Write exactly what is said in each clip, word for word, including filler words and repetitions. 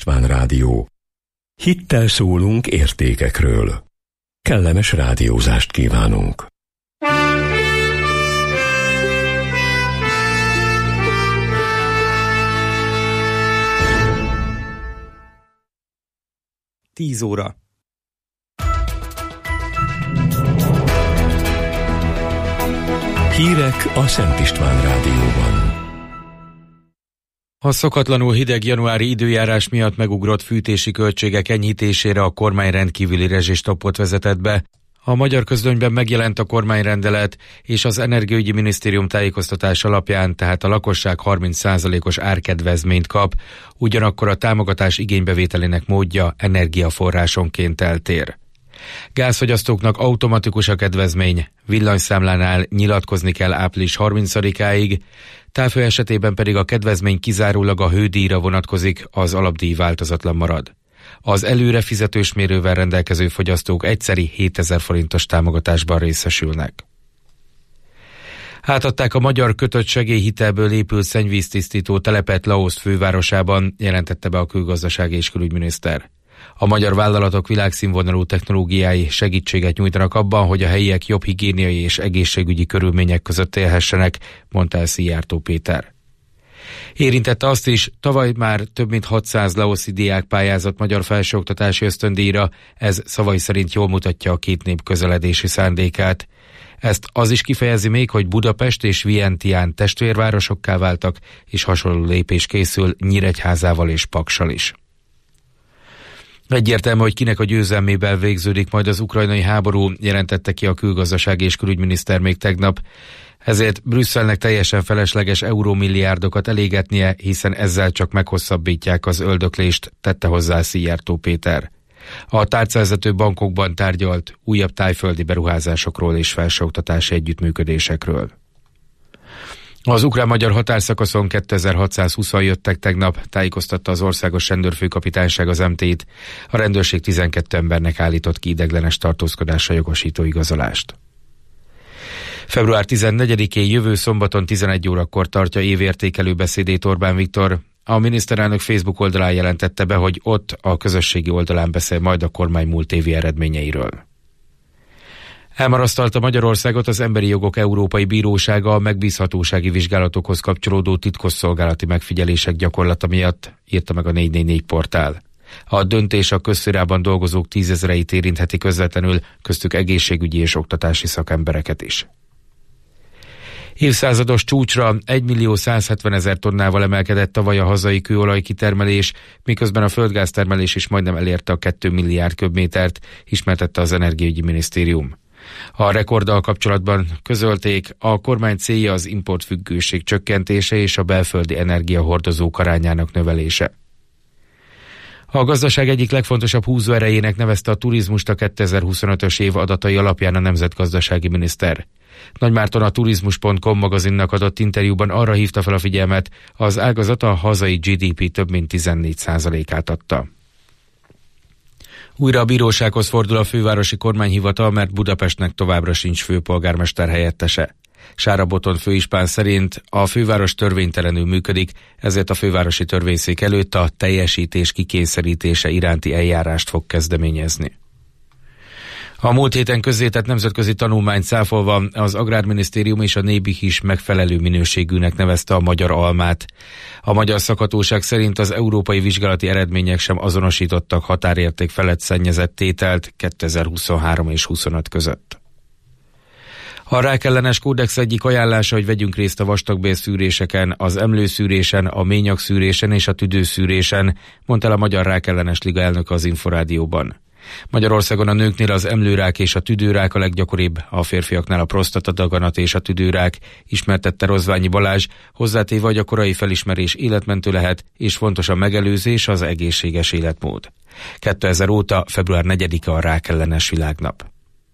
István Rádió. Hittel szólunk értékekről. Kellemes rádiózást kívánunk. Tíz óra. Hírek a Szent István Rádióban. A szokatlanul hideg januári időjárás miatt megugrott fűtési költségek enyhítésére a kormány rendkívüli rezsistoppot vezetett be. A magyar közlönyben megjelent a kormányrendelet, és az Energiaügyi Minisztérium tájékoztatás alapján tehát a lakosság harminc százalékos árkedvezményt kap, ugyanakkor a támogatás igénybevételének módja energiaforrásonként eltér. Gázfogyasztóknak automatikus a kedvezmény, villanyszámlánál nyilatkozni kell április harmincadikáig, távhő esetében pedig a kedvezmény kizárólag a hődíjra vonatkozik, az alapdíj változatlan marad. Az előre fizetős mérővel rendelkező fogyasztók egyszeri hétezer forintos támogatásban részesülnek. Átadták a magyar kötött segélyhitelből épült szennyvíztisztító telepet Laosz fővárosában, jelentette be a külgazdasági és külügyminiszter. A magyar vállalatok világszínvonalú technológiái segítséget nyújtanak abban, hogy a helyiek jobb higiéniai és egészségügyi körülmények között élhessenek, mondta el Szijjártó Péter. Érintette azt is, tavaly már több mint hatszáz laoszi diák pályázott magyar felsőoktatási ösztöndíjra, ez szavai szerint jól mutatja a két nép közeledési szándékát. Ezt az is kifejezi még, hogy Budapest és Vientiane testvérvárosokká váltak, és hasonló lépés készül Nyíregyházával és Paksal is. Egyértelmű, hogy kinek a győzelmével végződik majd az ukrajnai háború, jelentette ki a külgazdasági és külügyminiszter még tegnap. Ezért Brüsszelnek teljesen felesleges eurómilliárdokat elégetnie, hiszen ezzel csak meghosszabbítják az öldöklést, tette hozzá Szijjártó Péter. A tárcavezető bankokban tárgyalt újabb tájföldi beruházásokról és felsőoktatási együttműködésekről. Az ukrán-magyar határszakaszon kétezer-hatszázhúszan jöttek tegnap, tájékoztatta az országos rendőrfőkapitányság az em té-t. A rendőrség tizenkét embernek állított ki ideiglenes tartózkodásra jogosító igazolást. február tizennegyedikén jövő szombaton tizenegy órakor tartja évértékelő beszédét Orbán Viktor. A miniszterelnök Facebook oldalán jelentette be, hogy ott a közösségi oldalán beszél majd a kormány múlt évi eredményeiről. Elmarasztalta Magyarországot az Emberi Jogok Európai Bírósága a megbízhatósági vizsgálatokhoz kapcsolódó titkosszolgálati megfigyelések gyakorlata miatt, írta meg a négy négy négy portál. A döntés a közszférában dolgozók tízezreit érintheti közvetlenül, köztük egészségügyi és oktatási szakembereket is. Évszázados csúcsra egymillió százhetvenezer tonnával emelkedett tavaly a hazai kőolaj kitermelés, miközben a földgáztermelés is majdnem elérte a két milliárd köbmétert, ismertette az Energiaügyi Minisztérium. A rekorddal kapcsolatban közölték, a kormány célja az importfüggőség csökkentése és a belföldi energiahordozók arányának növelése. A gazdaság egyik legfontosabb húzóerejének nevezte a turizmust a kétezer-huszonötös év adatai alapján a nemzetgazdasági miniszter. Nagymárton a turizmus pont com magazinnak adott interjúban arra hívta fel a figyelmet, az ágazat a hazai gé dé pé több mint tizennégy százalékát adta. Újra a bírósághoz fordul a fővárosi kormányhivatal, mert Budapestnek továbbra sincs főpolgármester helyettese. Sára Botond főispán szerint a főváros törvénytelenül működik, ezért a fővárosi törvényszék előtt a teljesítés kikényszerítése iránti eljárást fog kezdeményezni. A múlt héten közzétett nemzetközi tanulmányt cáfolva az Agrárminisztérium és a Nébih is megfelelő minőségűnek nevezte a magyar almát. A magyar szakhatóság szerint az európai vizsgálati eredmények sem azonosítottak határérték felett szennyezett tételt kétezer-huszonhárom és huszonöt között. A rákellenes kódex egyik ajánlása, hogy vegyünk részt a vastagbélszűréseken, az emlőszűrésen, a ményagszűrésen és a tüdőszűrésen, mondta el a Magyar Rákellenes Liga elnöke az Inforádióban. Magyarországon a nőknél az emlőrák és a tüdőrák a leggyakoribb, a férfiaknál a prosztatadaganat és a tüdőrák, ismertette Rozványi Balázs, hozzátéve, hogy a korai felismerés életmentő lehet, és fontos a megelőzés, az egészséges életmód. kétezer óta február negyedike a rákellenes világnap.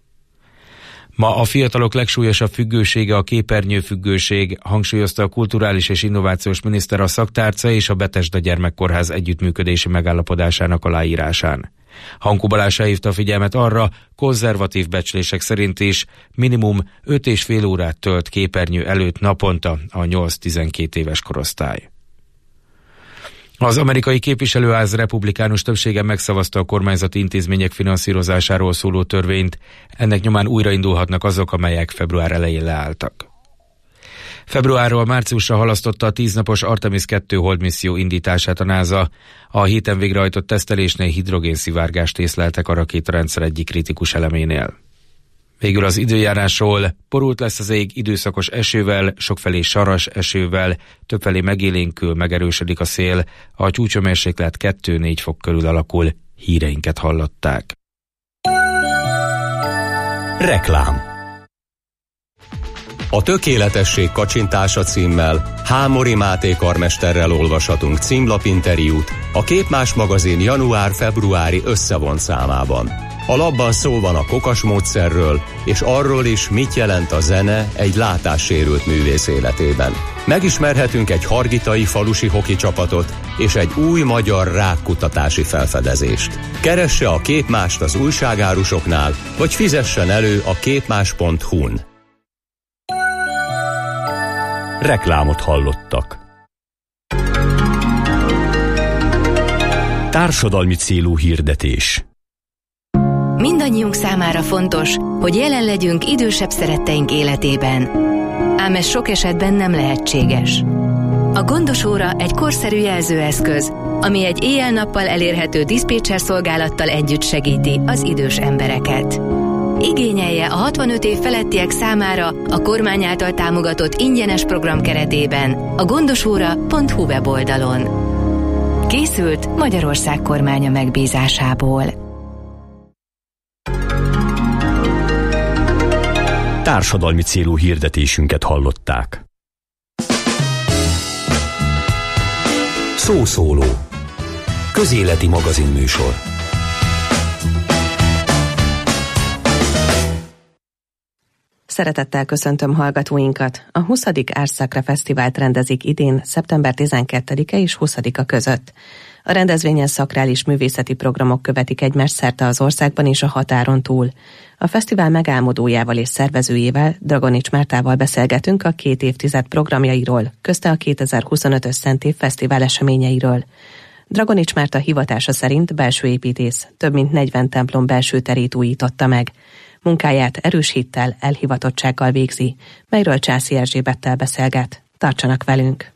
Ma a fiatalok legsúlyosabb függősége a képernyőfüggőség, hangsúlyozta a kulturális és innovációs miniszter a szaktárca és a Betesda Gyermekkórház együttműködési megállapodásának aláírásán. Hankó Balázs hívta a figyelmet arra, konzervatív becslések szerint is minimum öt és fél órát tölt képernyő előtt naponta a nyolc-tizenkét éves korosztály. Az amerikai képviselőház republikánus többsége megszavazta a kormányzati intézmények finanszírozásáról szóló törvényt, ennek nyomán újraindulhatnak azok, amelyek február elején leálltak. Februárról márciusra halasztotta a tíznapos Artemis kettő holdmisszió indítását a NASA. A héten végrehajtott tesztelésnél hidrogénszivárgást észleltek a rakétarendszer egyik kritikus eleménél. Végül az időjárásról: borult lesz az ég időszakos esővel, sokfelé saras esővel, többfelé megélénkül, megerősödik a szél, a csúcshőmérséklet kettő-négy fok körül alakul. Híreinket hallották. Reklám. A tökéletesség kacsintása címmel Hámori Máté karmesterrel olvashatunk címlapinterjút a Képmás magazin január-februári összevont számában. A labban szó van a kokas módszerről, és arról is, mit jelent a zene egy látássérült művész életében. Megismerhetünk egy hargitai falusi hoki csapatot és egy új magyar rákkutatási felfedezést. Keresse a Képmást az újságárusoknál, vagy fizessen elő a képmás pont hu-n. Reklámot hallottak. Társadalmi célú hirdetés. Mindannyiunk számára fontos, hogy jelen legyünk idősebb szeretteink életében. Ám ez sok esetben nem lehetséges. A Gondos óra egy korszerű jelzőeszköz, ami egy éjjel-nappal elérhető diszpécser szolgálattal együtt segíti az idős embereket. Igényelje a hatvanöt év felettiek számára a kormány által támogatott ingyenes program keretében a gondosóra pont hu weboldalon. Készült Magyarország kormánya megbízásából. Társadalmi célú hirdetésünket hallották. Szószóló. Közéleti magazinműsor. Szeretettel köszöntöm hallgatóinkat. A huszadik Árszakra Fesztivált rendezik idén szeptember tizenkettedike és huszadika között. A rendezvényen szakrális művészeti programok követik egymást szerte az országban és a határon túl. A fesztivál megálmodójával és szervezőjével, Dragonics Mártával beszélgetünk a két évtized programjairól, közte a kétezer-huszonötös Szent Év Fesztivál eseményeiről. Dragonics Márta hivatása szerint belső építész, több mint negyven templom belső terét újította meg. Munkáját erős hittel, elhivatottsággal végzi, melyről Császi Erzsébettel beszélget. Tartsanak velünk!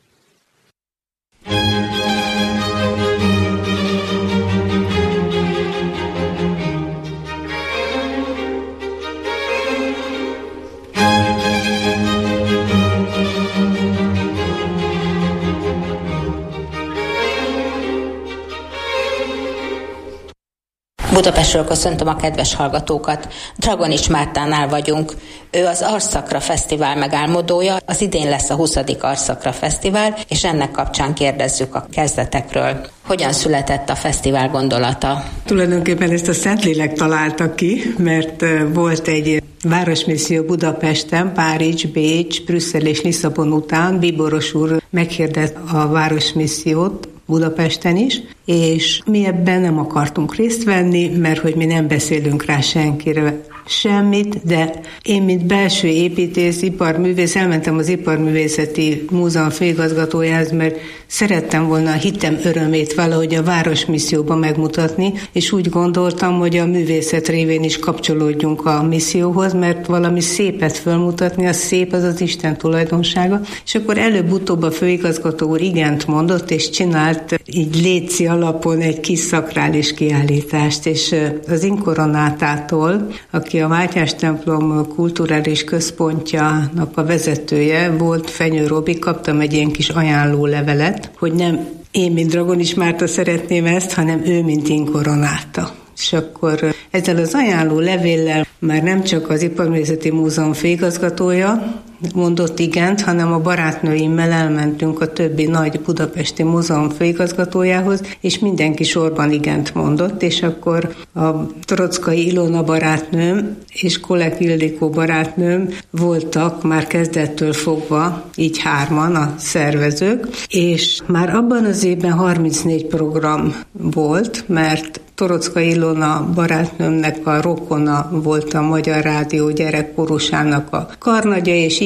Budapestről köszöntöm a kedves hallgatókat. Dragonics Mártánál vagyunk. Ő az Árszakra Fesztivál megálmodója. Az idén lesz a huszadik Árszakra Fesztivál, és ennek kapcsán kérdezzük a kezdetekről. Hogyan született a fesztivál gondolata? Tulajdonképpen ezt a Szentlélek találta ki, mert volt egy városmisszió Budapesten, Párizs, Bécs, Brüsszel és Lisszabon után. Bíboros úr meghirdett a városmissziót Budapesten is, és mi ebben nem akartunk részt venni, mert hogy mi nem beszélünk rá senkire semmit, de én, mint belső építész, iparművész, elmentem az Iparművészeti Múzeum főigazgatójához, mert szerettem volna a hitem örömét valahogy a városmisszióban megmutatni, és úgy gondoltam, hogy a művészet révén is kapcsolódjunk a misszióhoz, mert valami szépet fölmutatni, a szép az az Isten tulajdonsága, és akkor előbb-utóbb a főigazgató úr igent mondott, és csinált így léci alapon egy kis szakrális kiállítást, és az Inkoronátától, aki a Mátyás templom kulturális központjának a vezetője volt, Fenyő Robi, kaptam egy ilyen kis ajánlólevelet, hogy nem én, mint Dragonics Márta szeretném ezt, hanem ő, mint Inkoronáta. És akkor ezzel az ajánló levéllel már nem csak az Iparművészeti Múzeum főigazgatója mondott igent, hanem a barátnőimmel elmentünk a többi nagy budapesti múzeum főigazgatójához, és mindenki sorban igent mondott, és akkor a Torockai Ilona barátnőm és Kolek Ildikó barátnőm voltak már kezdettől fogva, így hárman a szervezők, és már abban az évben harmincnégy program volt, mert Torockai Ilona barátnőmnek a rokona volt a Magyar Rádió gyerekkorusának a karnagya, és így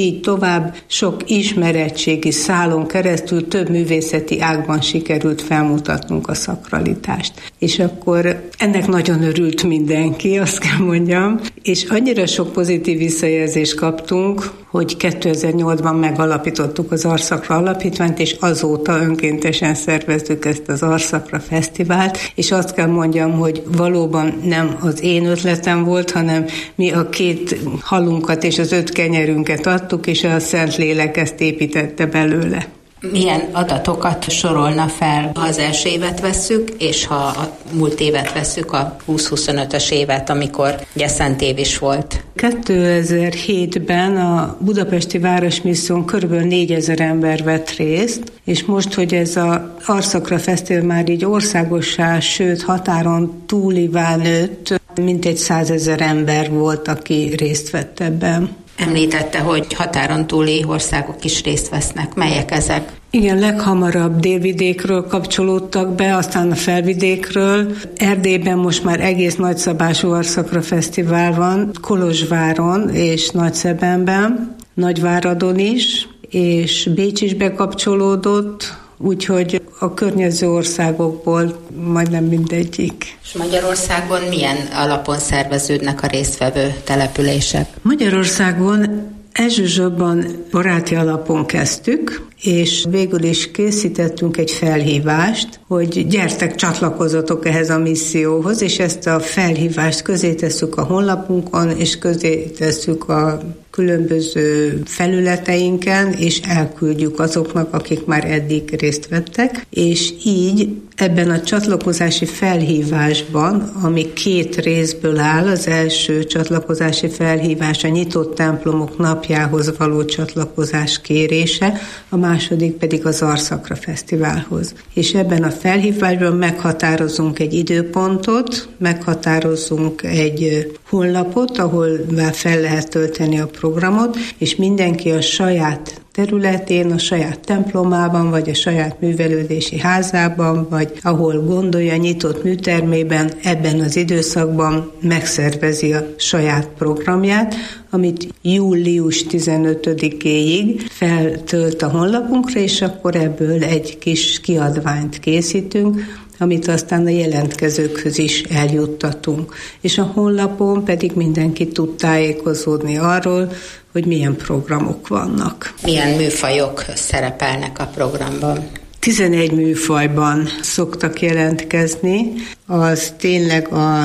így tovább sok ismeretségi szálon keresztül több művészeti ágban sikerült felmutatnunk a szakralitást. És akkor ennek nagyon örült mindenki, azt kell mondjam, és annyira sok pozitív visszajelzést kaptunk, hogy kétezer-nyolcban megalapítottuk az Arszakra Alapítványt, és azóta önkéntesen szerveztük ezt az Arszakra Fesztivált, és azt kell mondjam, hogy valóban nem az én ötletem volt, hanem mi a két halunkat és az öt kenyerünket adtuk, és a Szentlélek ezt építette belőle. Milyen adatokat sorolna fel, ha az első évet vesszük, és ha a múlt évet vesszük, a húsz-huszonötös évet, amikor ugye Szent év is volt? kétezer-hétben a Budapesti Városmisszión körülbelül négyezer ember vett részt, és most, hogy ez az Arszakra Fesztivál már így országossá, sőt határon túlivá nőtt, mintegy százezer ember volt, aki részt vett ebben. Említette, hogy határon túli országok is részt vesznek. Melyek ezek? Igen, leghamarabb délvidékről kapcsolódtak be, aztán a felvidékről. Erdélyben most már egész nagyszabású Arszakra Fesztivál van, Kolozsváron és Nagyszebenben, Nagyváradon is, és Bécs is bekapcsolódott, úgyhogy a környező országokból majdnem mindegyik. És Magyarországon milyen alapon szerveződnek a résztvevő települések? Magyarországon elsősorban baráti alapon kezdtük, és végül is készítettünk egy felhívást, hogy gyertek, csatlakozzatok ehhez a misszióhoz, és ezt a felhívást közé tesszük a honlapunkon, és közé tesszük a különböző felületeinken, és elküldjük azoknak, akik már eddig részt vettek, és így ebben a csatlakozási felhívásban, ami két részből áll, az első csatlakozási felhívás a Nyitott Templomok Napjához való csatlakozás kérése, a második pedig az Arszakra Fesztiválhoz. És ebben a felhívásban meghatározunk egy időpontot, meghatározunk egy honlapot, ahol fel lehet tölteni a programot, és mindenki a saját területén, a saját templomában, vagy a saját művelődési házában, vagy ahol gondolja, nyitott műtermében, ebben az időszakban megszervezi a saját programját, amit július tizenötödikéig feltölt a honlapunkra, és akkor ebből egy kis kiadványt készítünk, amit aztán a jelentkezőkhöz is eljuttatunk. És a honlapon pedig mindenki tud tájékozódni arról, hogy milyen programok vannak. Milyen műfajok szerepelnek a programban? tizenegy műfajban szoktak jelentkezni, az tényleg a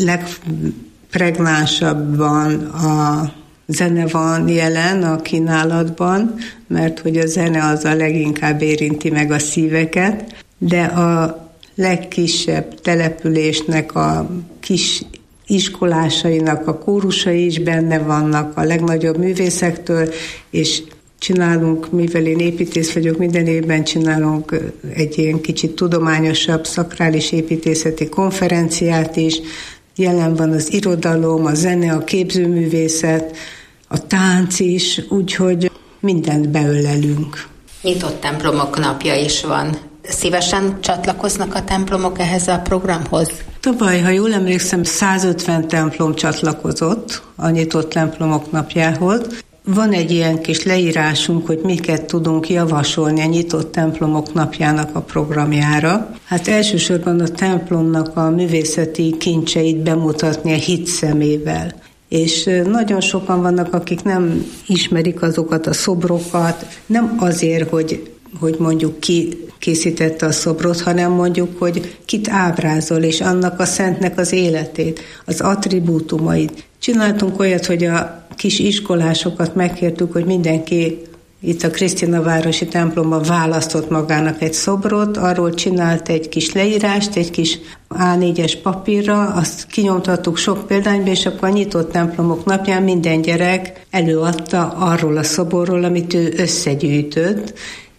legpregnánsabban a zene van jelen a kínálatban, mert hogy a zene az a leginkább érinti meg a szíveket, de a legkisebb településnek a kis iskolásainak a kórusai is benne vannak, a legnagyobb művészektől, és csinálunk, mivel én építész vagyok, minden évben csinálunk egy ilyen kicsit tudományosabb szakrális építészeti konferenciát is. Jelen van az irodalom, a zene, a képzőművészet, a tánc is, úgyhogy mindent beölelünk. Nyitott templomok napja is van. Szívesen csatlakoznak a templomok ehhez a programhoz? Tavaly, ha jól emlékszem, százötven templom csatlakozott a Nyitott Templomok Napjához. Van egy ilyen kis leírásunk, hogy miket tudunk javasolni a Nyitott Templomok Napjának a programjára. Hát elsősorban a templomnak a művészeti kincseit bemutatni a hit szemével. És nagyon sokan vannak, akik nem ismerik azokat a szobrokat, nem azért, hogy hogy mondjuk ki készítette a szobrot, hanem mondjuk, hogy kit ábrázol, és annak a szentnek az életét, az attribútumait. Csináltunk olyat, hogy a kis iskolásokat megkértük, hogy mindenki itt a Krisztinavárosi templomban választott magának egy szobrot, arról csinált egy kis leírást, egy kis á négyes papírra, azt kinyomtattuk sok példányba, és akkor a Nyitott Templomok Napján minden gyerek előadta arról a szoborról, amit ő összegyűjtött,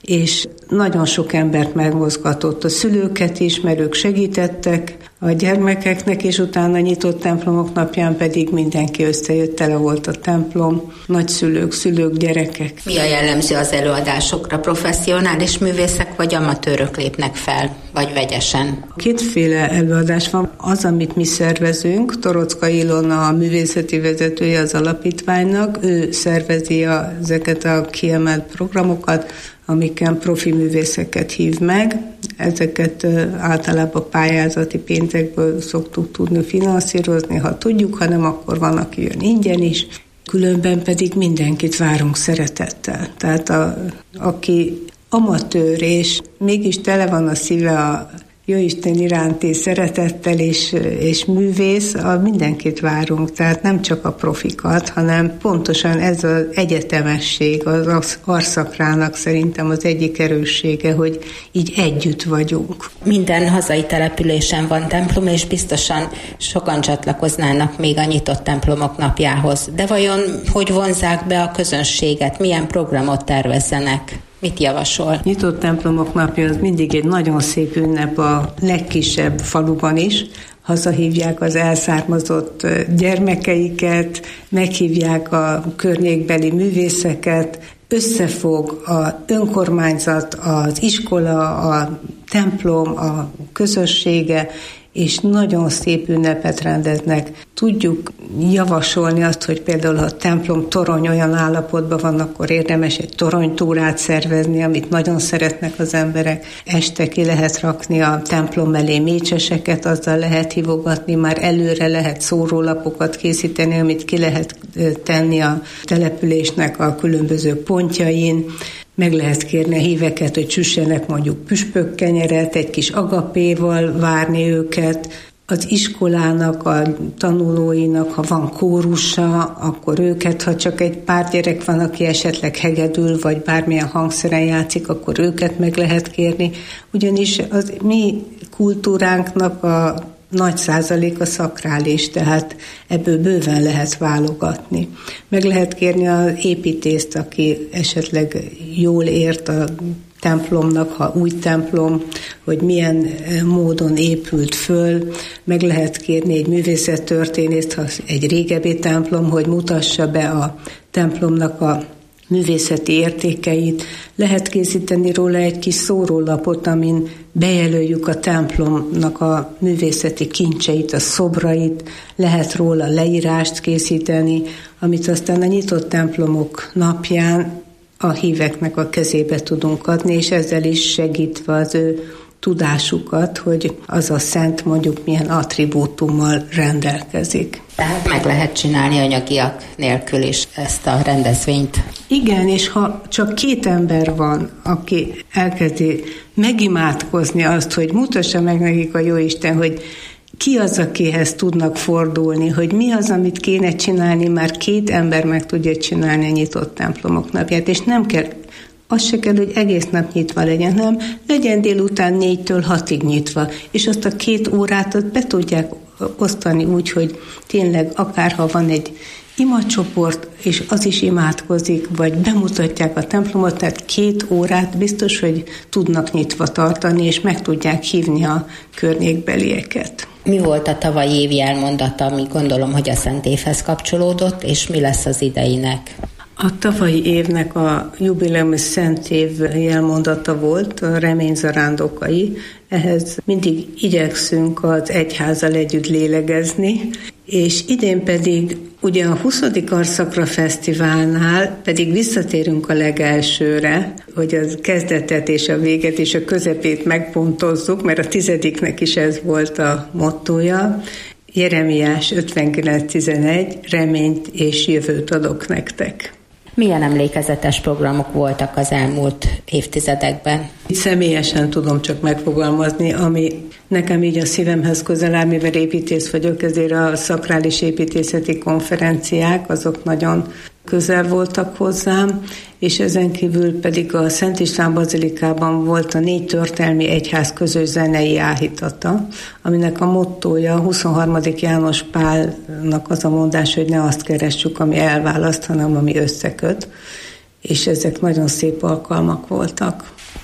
és nagyon sok embert megmozgatott, a szülőket is, mert ők segítettek a gyermekeknek, és utána nyitott templomok napján pedig mindenki összejött, tele volt a templom, nagyszülők, szülők, gyerekek. Mi a jellemző az előadásokra? Professzionális művészek vagy amatőrök lépnek fel, vagy vegyesen? Kétféle előadás van. Az, amit mi szervezünk, Torocka Ilona, a művészeti vezetője az alapítványnak, ő szervezi a, ezeket a kiemelt programokat, amiken profi művészeket hív meg. Ezeket általában pályázati pénzekből szoktuk tudni finanszírozni, ha tudjuk, ha nem, akkor van, aki jön ingyen is. Különben pedig mindenkit várunk szeretettel. Tehát a, aki amatőr, és mégis tele van a szíve a Jóisten iránti szeretettel és, és művész, a mindenkit várunk, tehát nem csak a profikat, hanem pontosan ez az egyetemesség, az Arszakrának szerintem az egyik erőssége, hogy így együtt vagyunk. Minden hazai településen van templom, és biztosan sokan csatlakoznának még a nyitott templomok napjához. De vajon hogy vonzzák be a közönséget, milyen programot tervezzenek? Mit javasol? Nyitott templomok napja az mindig egy nagyon szép ünnep a legkisebb faluban is. Hazahívják az elszármazott gyermekeiket, meghívják a környékbeli művészeket, összefog a önkormányzat, az iskola, a templom, a közössége, és nagyon szép ünnepet rendeznek. Tudjuk javasolni azt, hogy például ha a templom torony olyan állapotban van, akkor érdemes egy toronytúrát szervezni, amit nagyon szeretnek az emberek. Este ki lehet rakni a templom elé mécseseket, azzal lehet hívogatni, már előre lehet szórólapokat készíteni, amit ki lehet tenni a településnek a különböző pontjain. Meg lehet kérni a híveket, hogy süssenek mondjuk püspökkenyeret, egy kis agapéval várni őket. Az iskolának, a tanulóinak, ha van kórusa, akkor őket, ha csak egy pár gyerek van, aki esetleg hegedül, vagy bármilyen hangszeren játszik, akkor őket meg lehet kérni. Ugyanis az mi kultúránknak a nagy százalék a szakrális, tehát ebből bőven lehet válogatni. Meg lehet kérni az építészt, aki esetleg jól ért a templomnak, ha új templom, hogy milyen módon épült föl. Meg lehet kérni egy művészettörténészt, ha egy régebbi templom, hogy mutassa be a templomnak a művészeti értékeit. Lehet készíteni róla egy kis szórólapot, amin bejelöljük a templomnak a művészeti kincseit, a szobrait, lehet róla leírást készíteni, amit aztán a nyitott templomok napján a híveknek a kezébe tudunk adni, és ezzel is segítve az ő tudásukat, hogy az a szent mondjuk milyen attribútummal rendelkezik. Tehát meg lehet csinálni anyagiak nélkül is ezt a rendezvényt. Igen, és ha csak két ember van, aki elkezdi megimádkozni azt, hogy mutassa meg nekik a Jóisten, hogy ki az, akihez tudnak fordulni, hogy mi az, amit kéne csinálni, már két ember meg tudja csinálni a nyitott templomok napját, és nem kell, az se kell, hogy egész nap nyitva legyen, nem, legyen délután négytől hatig nyitva, és azt a két órát ott be tudják osztani úgy, hogy tényleg akárha van egy imacsoport, és az is imádkozik, vagy bemutatják a templomot, tehát két órát biztos, hogy tudnak nyitva tartani, és meg tudják hívni a környékbelieket. Mi volt a tavalyi évi elmondata, ami gondolom, hogy a Szent Évhez kapcsolódott, és mi lesz az ideinek? A tavalyi évnek a jubileumi Szent Év jelmondata volt, a remény zarándokai. Ehhez mindig igyekszünk az egyházzal együtt lélegezni, és idén pedig ugye a huszadik Arszakra Fesztiválnál pedig visszatérünk a legelsőre, hogy a kezdetet és a véget és a közepét megpontozzuk, mert a tizediknek is ez volt a mottója. Jeremiás ötvenkilenc tizenegy, reményt és jövőt adok nektek. Milyen emlékezetes programok voltak az elmúlt évtizedekben? Személyesen tudom csak megfogalmazni, ami nekem így a szívemhez közel áll, mivel építész vagyok, ezért a szakrális építészeti konferenciák, azok nagyon közel voltak hozzám, és ezen kívül pedig a Szent István Bazilikában volt a négy történelmi egyház közös zenei áhítata, aminek a mottója a huszonharmadik János Pálnak az a mondás, hogy ne azt keressük, ami elválaszt, hanem ami összeköt, és ezek nagyon szép alkalmak voltak.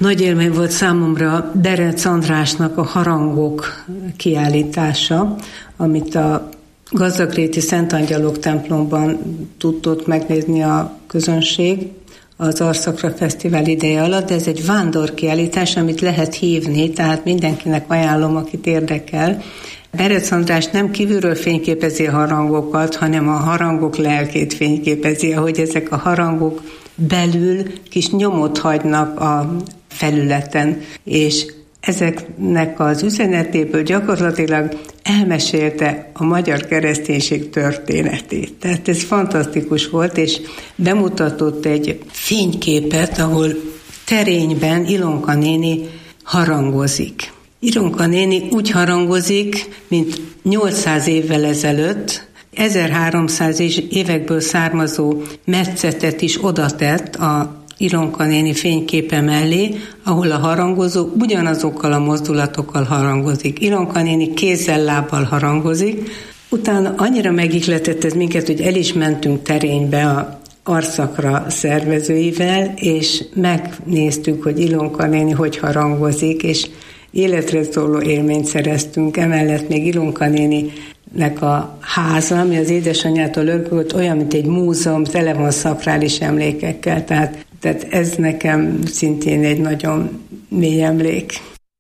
Nagy élmény volt számomra Berec Andrásnak a Harangok kiállítása, amit a Gazdagréti Szent Angyalok templomban tudott megnézni a közönség az Arszakra Fesztivál ideje alatt, de ez egy vándorkiállítás, amit lehet hívni, tehát mindenkinek ajánlom, akit érdekel. Berec András nem kívülről fényképezi a harangokat, hanem a harangok lelkét fényképezi, ahogy ezek a harangok belül kis nyomot hagynak a felületen, és ezeknek az üzenetéből gyakorlatilag elmesélte a magyar kereszténység történetét. Tehát ez fantasztikus volt, és bemutatott egy fényképet, ahol terényben Ilonka néni harangozik. Ilonka néni úgy harangozik, mint nyolcszáz évvel ezelőtt, ezerháromszáz évekből származó metszetet is odatett a Ilonka néni fényképe mellé, ahol a harangozó ugyanazokkal a mozdulatokkal harangozik. Ilonka néni kézzel, lábbal harangozik. Utána annyira megihletett ez minket, hogy el is mentünk terénybe a Arszakra szervezőivel, és megnéztük, hogy Ilonka néni hogy harangozik, és életre szóló élményt szereztünk. Emellett még Ilonka néninek a háza, ami az édesanyjától örökölt, olyan, mint egy múzeum, tele van szakrális emlékekkel, tehát, tehát ez nekem szintén egy nagyon mély emlék.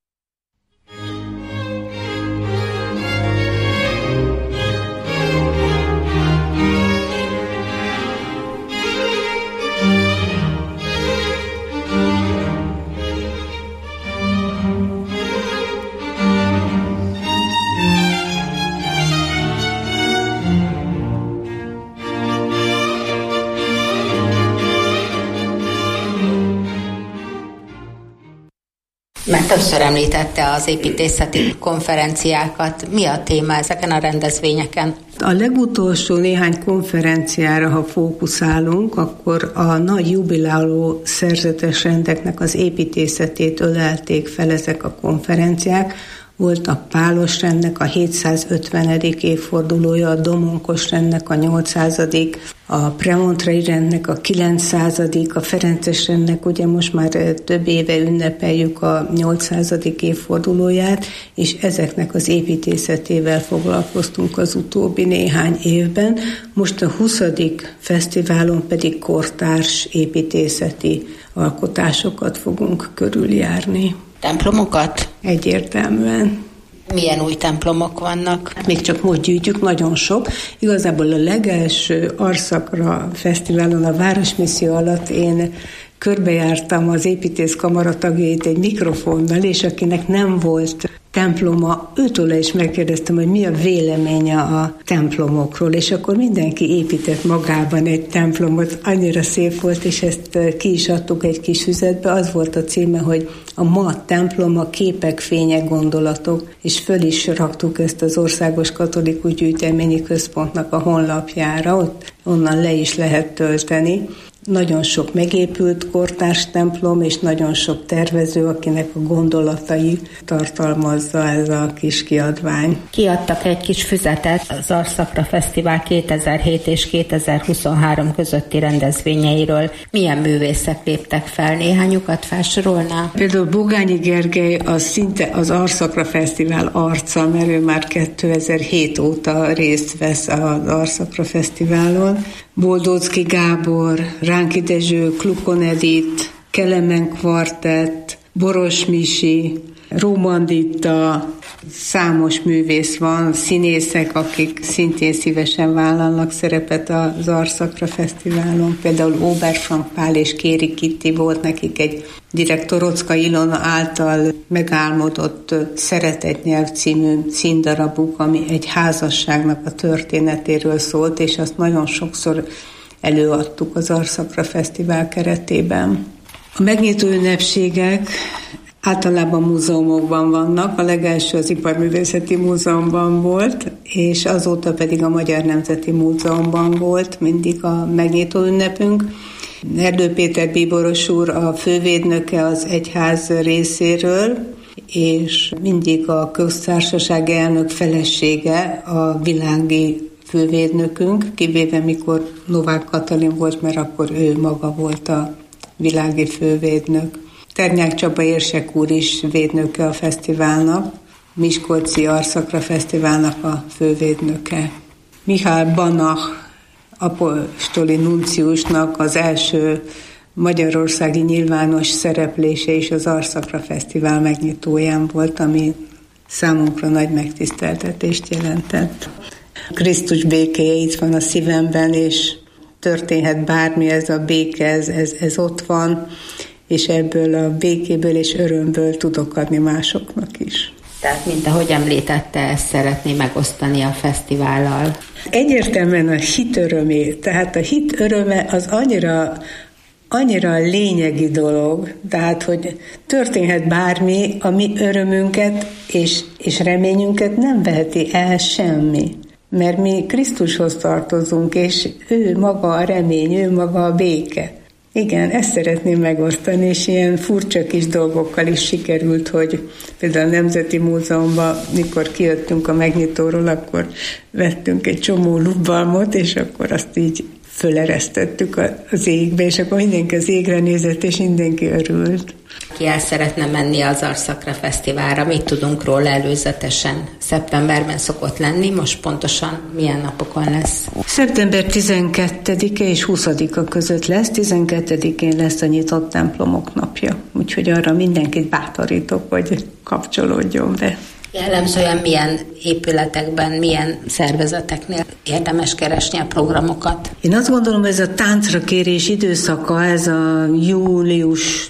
Mert többször említette az építészeti konferenciákat. Mi a téma ezeken a rendezvényeken? A legutolsó néhány konferenciára, ha fókuszálunk, akkor a nagy jubiláló szerzetes rendeknek az építészetét ölelték fel ezek a konferenciák. Volt a Pálos rendnek a hétszázötvenedik évfordulója, a Domonkos rendnek a nyolcszázadik, a Premontrei rendnek a kilencszázadik, a Ferences rendnek ugye most már több éve ünnepeljük a nyolcszázadik évfordulóját, és ezeknek az építészetével foglalkoztunk az utóbbi néhány évben. Most a huszadik fesztiválon pedig kortárs építészeti alkotásokat fogunk körüljárni. Templomokat? Egyértelműen. Milyen új templomok vannak? Még csak most gyűjtjük, nagyon sok. Igazából a legelső Arszakra fesztiválon a Városmisszió alatt én körbejártam az építészkamara tagjait egy mikrofonnal, és akinek nem volt temploma, őtől is megkérdeztem, hogy mi a véleménye a templomokról, és akkor mindenki épített magában egy templomot, annyira szép volt, és ezt ki is adtuk egy kis füzetbe, az volt a címe, hogy a ma templom, a képek, fények, gondolatok, és föl is raktuk ezt az Országos Katolikus Gyűjteményi Központnak a honlapjára, ott onnan le is lehet tölteni. Nagyon sok megépült kortárs templom, és nagyon sok tervező, akinek a gondolatai tartalmazza ez a kis kiadvány. Kiadtak egy kis füzetet az Arszakra Fesztivál kétezer-hét és kétezer-huszonhárom közötti rendezvényeiről. Milyen művészek léptek fel? Néhányukat felsorolná? Például Bogányi Gergely az szinte az Arszakra Fesztivál arca, mert ő már kétezer-hét óta részt vesz az Arszakra Fesztiválon. Boldóczky Gábor, Ránki Dezső, Klukon Edith, Kelemen Kvartett, Boros Misi, Rómanditta, számos művész van, színészek, akik szintén szívesen vállalnak szerepet az Arszakra Fesztiválon. Például Oberfrank Pál és Kéri Kitti volt nekik egy direkt Torocka Ilona által megálmodott Szeretett nyelv című színdarabuk, ami egy házasságnak a történetéről szólt, és azt nagyon sokszor előadtuk az Arszakra Fesztivál keretében. A megnyitó ünnepségek általában múzeumokban vannak, a legelső az Iparművészeti Múzeumban volt, és azóta pedig a Magyar Nemzeti Múzeumban volt mindig a megnyitó ünnepünk. Erdő Péter bíboros úr a fővédnöke az egyház részéről, és mindig a köztársaság elnök felesége a világi fővédnökünk, kivéve mikor Novák Katalin volt, mert akkor ő maga volt a világi fővédnök. Ternyák Csaba érsek úr is védnöke a fesztiválnak, Miskolci Arszakra Fesztiválnak a fővédnöke. Mihály Banach apostoli nunciusnak az első magyarországi nyilvános szereplése is az Arszakra Fesztivál megnyitóján volt, ami számunkra nagy megtiszteltetést jelentett. Krisztus békéje itt van a szívemben, és történhet bármi, ez a béke, ez, ez, ez ott van, és ebből a békéből és örömből tudok adni másoknak is. Tehát, mint ahogy említette, ezt szeretné megosztani a fesztivállal. Egyértelműen a hit örömé, tehát a hit öröme az annyira, annyira lényegi dolog, tehát, hogy történhet bármi, a mi örömünket és, és reményünket nem veheti el semmi. Mert mi Krisztushoz tartozunk, és ő maga a remény, ő maga a béke. Igen, ezt szeretném megosztani, és ilyen furcsa kis dolgokkal is sikerült, hogy például a Nemzeti Múzeumban, mikor kijöttünk a megnyitóról, akkor vettünk egy csomó lubbalmot, és akkor azt így föleresztettük az égbe, és akkor mindenki az égre nézett, és mindenki örült. Ki el szeretne menni az Arszakra Fesztiválra, mit tudunk róla előzetesen? Szeptemberben szokott lenni, most pontosan milyen napokon lesz? Szeptember tizenkettedike és huszadika között lesz, tizenkettedikén lesz a nyitott templomok napja, úgyhogy arra mindenkit bátorítok, hogy kapcsolódjon be. Jellemzően milyen épületekben, milyen szervezeteknél érdemes keresni a programokat? Én azt gondolom, ez a táncra kérés időszaka, ez a július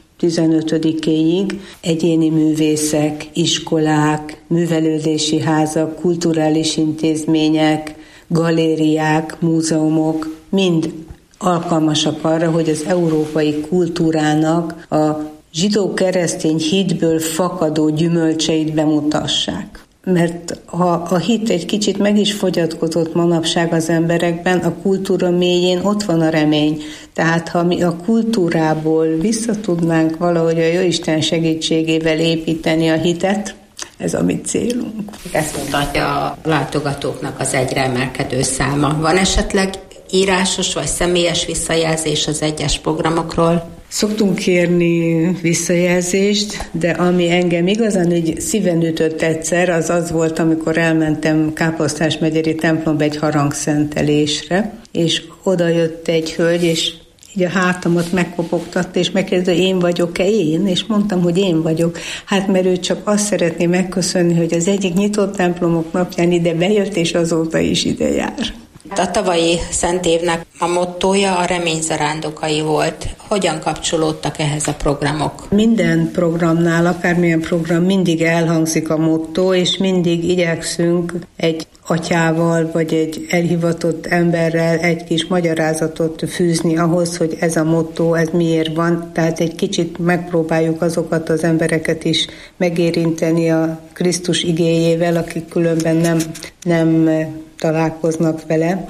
tizenötödikéig egyéni művészek, iskolák, művelődési házak, kulturális intézmények, galériák, múzeumok mind alkalmasak arra, hogy az európai kultúrának a zsidó-keresztény hitből fakadó gyümölcseit bemutassák. Mert ha a hit egy kicsit meg is fogyatkozott manapság az emberekben, a kultúra mélyén ott van a remény. Tehát ha mi a kultúrából vissza tudnánk valahogy a Jóisten segítségével építeni a hitet, ez a mi célunk. Ezt mutatja a látogatóknak az egyre emelkedő száma. Van esetleg írásos vagy személyes visszajelzés az egyes programokról? Szoktunk kérni visszajelzést, de ami engem igazán így szíven ütött egyszer, az az volt, amikor elmentem Káposztásmegyeri templomba egy harangszentelésre, és oda jött egy hölgy, és így a hátamat megkopogtatta, és megkérdezte, hogy én vagyok-e én? És mondtam, hogy én vagyok. Hát mert ő csak azt szeretné megköszönni, hogy az egyik nyitott templomok napján ide bejött, és azóta is ide jár. A tavalyi Szent évnek a mottója a remény zarándokai volt. Hogyan kapcsolódtak ehhez a programok? Minden programnál, akármilyen program, mindig elhangzik a mottó, és mindig igyekszünk egy atyával, vagy egy elhivatott emberrel egy kis magyarázatot fűzni ahhoz, hogy ez a mottó, ez miért van. Tehát egy kicsit megpróbáljuk azokat az embereket is megérinteni a Krisztus igéjével, akik különben nem, nem találkoznak vele.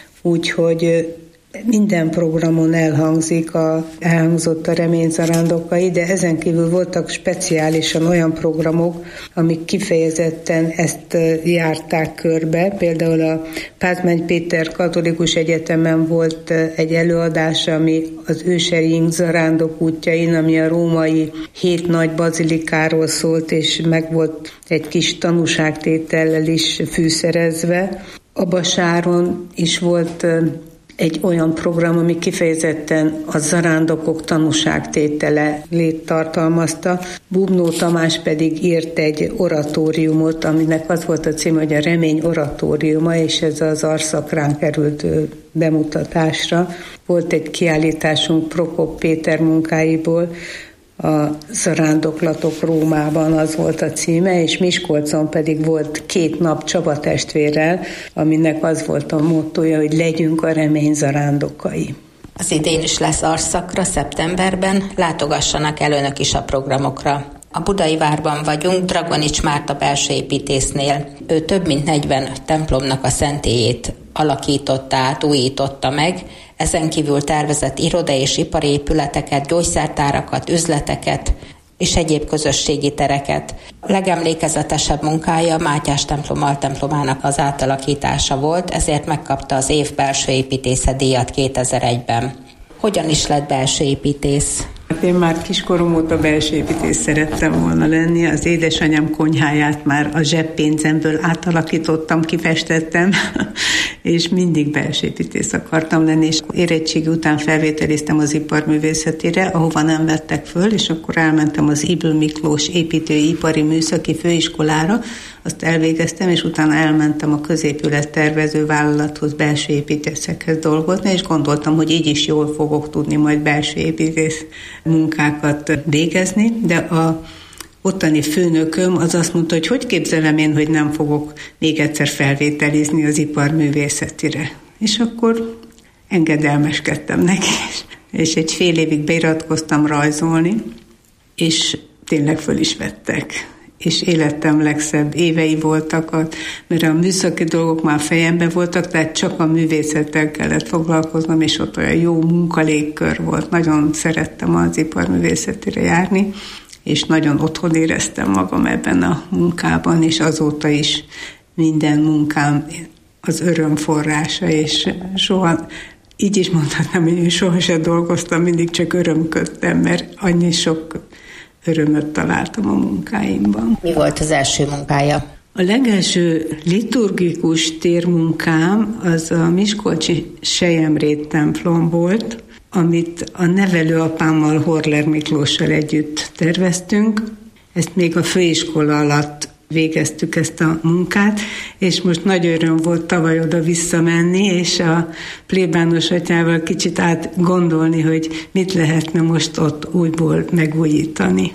Úgyhogy minden programon elhangzik a, elhangzott a remény zarándokai, de ezen kívül voltak speciálisan olyan programok, amik kifejezetten ezt járták körbe. Például a Pázmány Péter Katolikus Egyetemen volt egy előadás, ami az őserjénk zarándok útjain, ami a római hét nagy bazilikáról szólt, és meg volt egy kis tanúságtétellel is fűszerezve. A Basáron is volt egy olyan program, ami kifejezetten a zarándokok tanúságtételét tartalmazta. Bubnó Tamás pedig írt egy oratóriumot, aminek az volt a címe, hogy a remény oratóriuma, és ez az Arszakrán került bemutatásra. Volt egy kiállításunk Prokop Péter munkáiból, a zarándoklatok Rómában, az volt a címe, és Miskolcon pedig volt két nap Csaba testvérrel, aminek az volt a mottója, hogy legyünk a remény zarándokai. Az idén is lesz Arszakra szeptemberben, látogassanak el önök is a programokra. A Budai Várban vagyunk, Dragonics Márta belső építésznél. Ő több mint negyven templomnak a szentélyét alakította át, újította meg, ezen kívül tervezett iroda és ipari épületeket, gyógyszertárakat, üzleteket és egyéb közösségi tereket. A legemlékezetesebb munkája Mátyás templom altemplomának az átalakítása volt, ezért megkapta az év belső építésze díjat kétezer egyben. Hogyan is lett belső építész? én már kiskorom óta belsőépítész szerettem volna lenni. Az édesanyám konyháját már a zseppénzemből átalakítottam, kifestettem, és mindig belsőépítész akartam lenni, és érettségi után felvételiztem az iparművészetire, ahova nem vettek föl, és akkor elmentem az Ybl Miklós építőipari műszaki főiskolára, azt elvégeztem, és utána elmentem a középület tervező vállalathoz belső építészekhez dolgozni, és gondoltam, hogy így is jól fogok tudni majd belső építész munkákat végezni, de a ottani főnököm az azt mondta, hogy hogy képzelem én, hogy nem fogok még egyszer felvételizni az iparművészetire. És akkor engedelmeskedtem neki, és egy fél évig beiratkoztam rajzolni, és tényleg föl is vettek. És életem legszebb évei voltak, mert a műszaki dolgok már fejemben voltak, tehát csak a művészettel kellett foglalkoznom, és ott olyan jó munkalégkör volt. Nagyon szerettem az iparművészetire járni, és nagyon otthon éreztem magam ebben a munkában, és azóta is minden munkám az öröm forrása, és soha, így is mondhatnám, hogy én sohasem dolgoztam, mindig csak örömködtem, mert annyi sok örömöt találtam a munkáimban. Mi volt az első munkája? A legelső liturgikus térmunkám az a miskolci Selyemrét templom volt, amit a nevelőapámmal, Horler Miklóssal együtt terveztünk. Ezt még a főiskola alatt végeztük ezt a munkát, és most nagy öröm volt tavaly oda visszamenni, és a plébános atyával kicsit átgondolni, hogy mit lehetne most ott újból megújítani.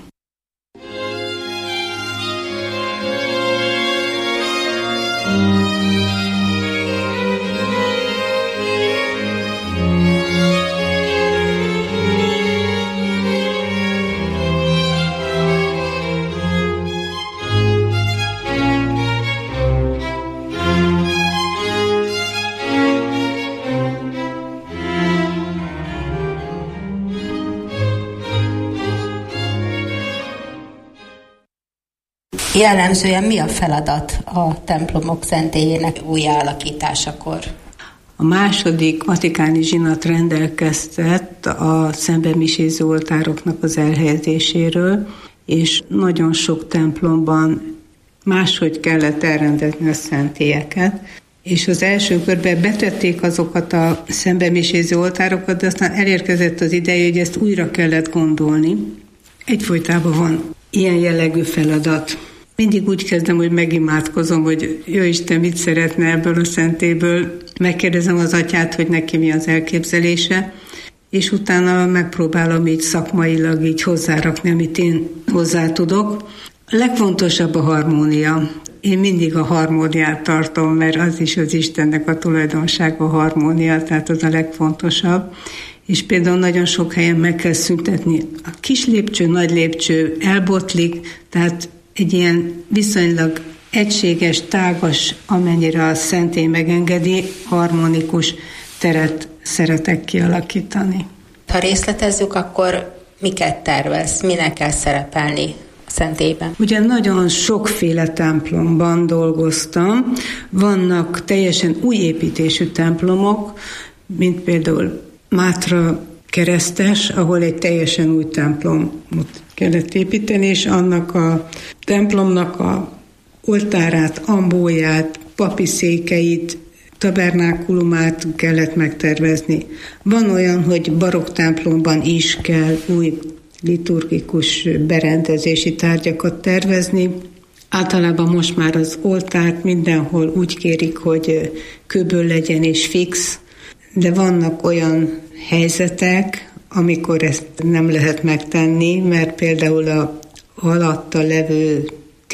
Jellemzően mi a feladat a templomok szentélyének újjáalakításakor? A második vatikáni zsinat rendelkezett a szembemiséző oltároknak az elhelyezéséről, és nagyon sok templomban máshogy kellett elrendezni a szentélyeket, és az első körben betették azokat a szembemiséző oltárokat, de aztán elérkezett az ideje, hogy ezt újra kellett gondolni. Egyfolytában van ilyen jellegű feladat. Mindig úgy kezdem, hogy megimádkozom, hogy jó Isten, mit szeretne ebből a szentélyből. Megkérdezem az atyát, hogy neki mi az elképzelése, és utána megpróbálom így szakmailag így hozzárakni, amit én hozzá tudok. A legfontosabb a harmónia. Én mindig a harmóniát tartom, mert az is az Istennek a tulajdonsága, a harmónia, tehát az a legfontosabb. És például nagyon sok helyen meg kell szüntetni. A kis lépcső, nagy lépcső elbotlik, tehát egy ilyen viszonylag egységes, tágas, amennyire a szentély megengedi, harmonikus teret szeretek kialakítani. Ha részletezzük, akkor miket tervez, minek kell szerepelni a szentélyben? Ugye nagyon sokféle templomban dolgoztam. Vannak teljesen új építésű templomok, mint például Mátra Keresztes, ahol egy teljesen új templomot kellett építeni, és annak a templomnak a oltárát, ambóját, papi székeit, tabernákulumát kellett megtervezni. Van olyan, hogy barokk templomban is kell új liturgikus berendezési tárgyakat tervezni. Általában most már az oltárt mindenhol úgy kérik, hogy kőből legyen és fix, de vannak olyan helyzetek, amikor ezt nem lehet megtenni, mert például a alatta levő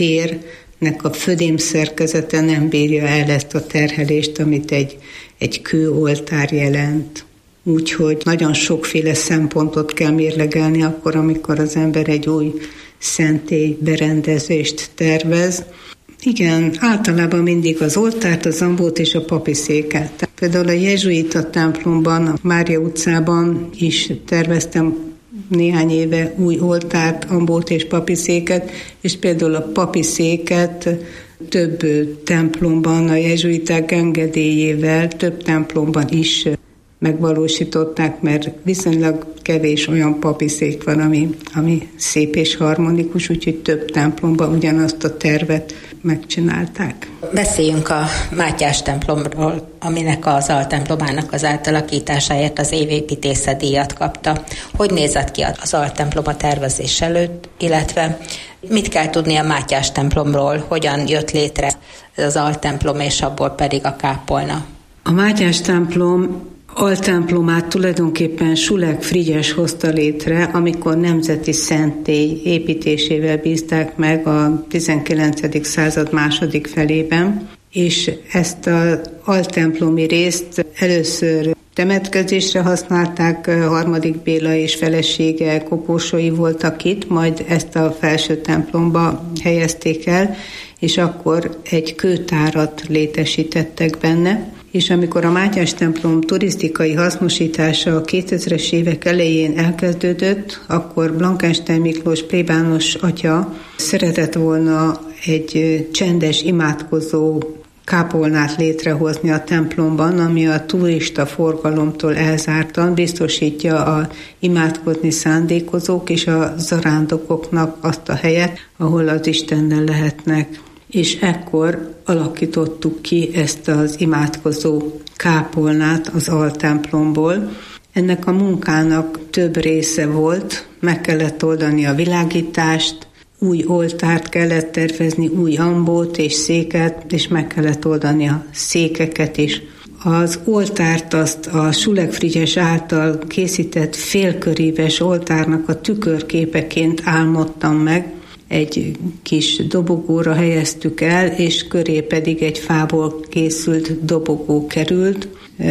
térnek a födémszerkezete nem bírja el ezt a terhelést, amit egy, egy kőoltár jelent. Úgyhogy nagyon sokféle szempontot kell mérlegelni akkor, amikor az ember egy új szentély berendezést tervez. Igen, általában mindig az oltárt, az ambót és a papi széket. Például a jezsuita templomban, a Mária utcában is terveztem néhány éve új oltárt, ambót és papi széket, és például a papi széket több templomban, a jezsuiták engedélyével több templomban is megvalósították, mert viszonylag kevés olyan papiszék van, ami, ami szép és harmonikus, úgyhogy több templomban ugyanazt a tervet megcsinálták. Beszéljünk a Mátyás templomról, aminek az altemplomának az átalakításáért az évépítészet díjat kapta. Hogy nézett ki az altemplom a tervezés előtt, illetve mit kell tudni a Mátyás templomról, hogyan jött létre az altemplom, és abból pedig a kápolna? A Mátyás templom altemplomát tulajdonképpen Sulek Frigyes hozta létre, amikor nemzeti szentély építésével bízták meg a tizenkilencedik század második felében, és ezt az altemplomi részt először temetkezésre használták, harmadik Béla és felesége koporsói voltak itt, majd ezt a felső templomba helyezték el, és akkor egy kőtárat létesítettek benne, és amikor a Mátyás templom turisztikai hasznosítása a kétezres évek elején elkezdődött, akkor Blankenstein Miklós plébános atya szeretett volna egy csendes imádkozó kápolnát létrehozni a templomban, ami a turista forgalomtól elzártan biztosítja a imádkozni szándékozók és a zarándokoknak azt a helyet, ahol az Istennel lehetnek. És ekkor alakítottuk ki ezt az imádkozó kápolnát az altemplomból. Ennek a munkának több része volt, meg kellett oldani a világítást, új oltárt kellett tervezni, új ambót és széket, és meg kellett oldani a székeket is. Az oltárt azt a Sulek Frigyes által készített félköríves oltárnak a tükörképeként álmodtam meg. Egy kis dobogóra helyeztük el, és köré pedig egy fából készült dobogó került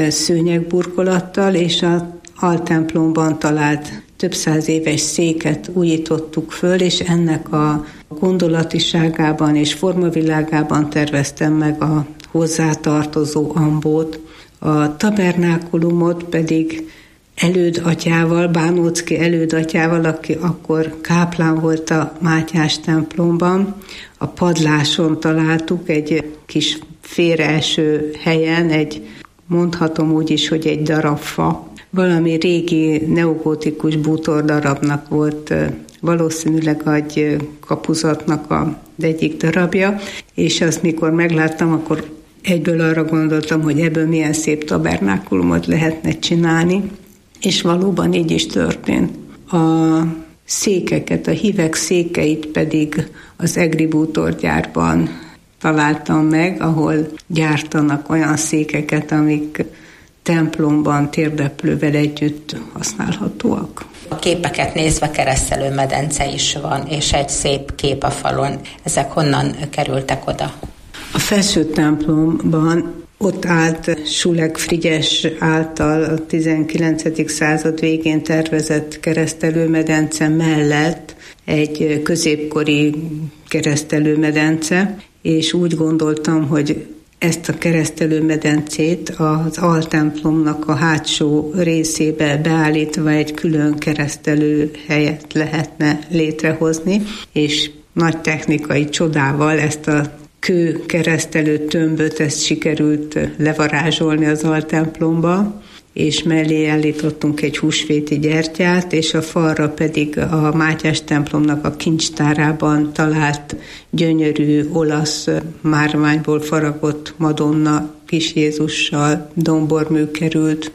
szőnyegburkolattal, és az altemplomban talált több száz éves széket újítottuk föl, és ennek a gondolatiságában és formavilágában terveztem meg a hozzátartozó ambót. A tabernákulumot pedig elődatyával, Bánóczky elődatyával, aki akkor káplán volt a Mátyás templomban, a padláson találtuk egy kis félreeső helyen, egy, mondhatom úgy is, hogy egy darab fa. Valami régi neogótikus bútordarabnak volt valószínűleg egy kapuzatnak az egyik darabja, és azt mikor megláttam, akkor egyből arra gondoltam, hogy ebből milyen szép tabernákulumot lehetne csinálni, és valóban így is történt. A székeket, a hívek székeit pedig az egri bútorgyárban találtam meg, ahol gyártanak olyan székeket, amik templomban térdeplővel együtt használhatóak. A képeket nézve keresztelőmedence is van, és egy szép kép a falon. Ezek honnan kerültek oda? A felső templomban ott állt Sulek Frigyes által a tizenkilencedik század végén tervezett keresztelőmedence mellett egy középkori keresztelőmedence, és úgy gondoltam, hogy ezt a keresztelőmedencét az altemplomnak a hátsó részébe beállítva egy külön keresztelő helyet lehetne létrehozni, és nagy technikai csodával ezt a kő keresztelő tömböt, ezt sikerült levarázsolni az altemplomba, és mellé állítottunk egy húsvéti gyertyát, és a falra pedig a Mátyás templomnak a kincstárában talált gyönyörű olasz márványból faragott Madonna kis Jézussal dombormű került.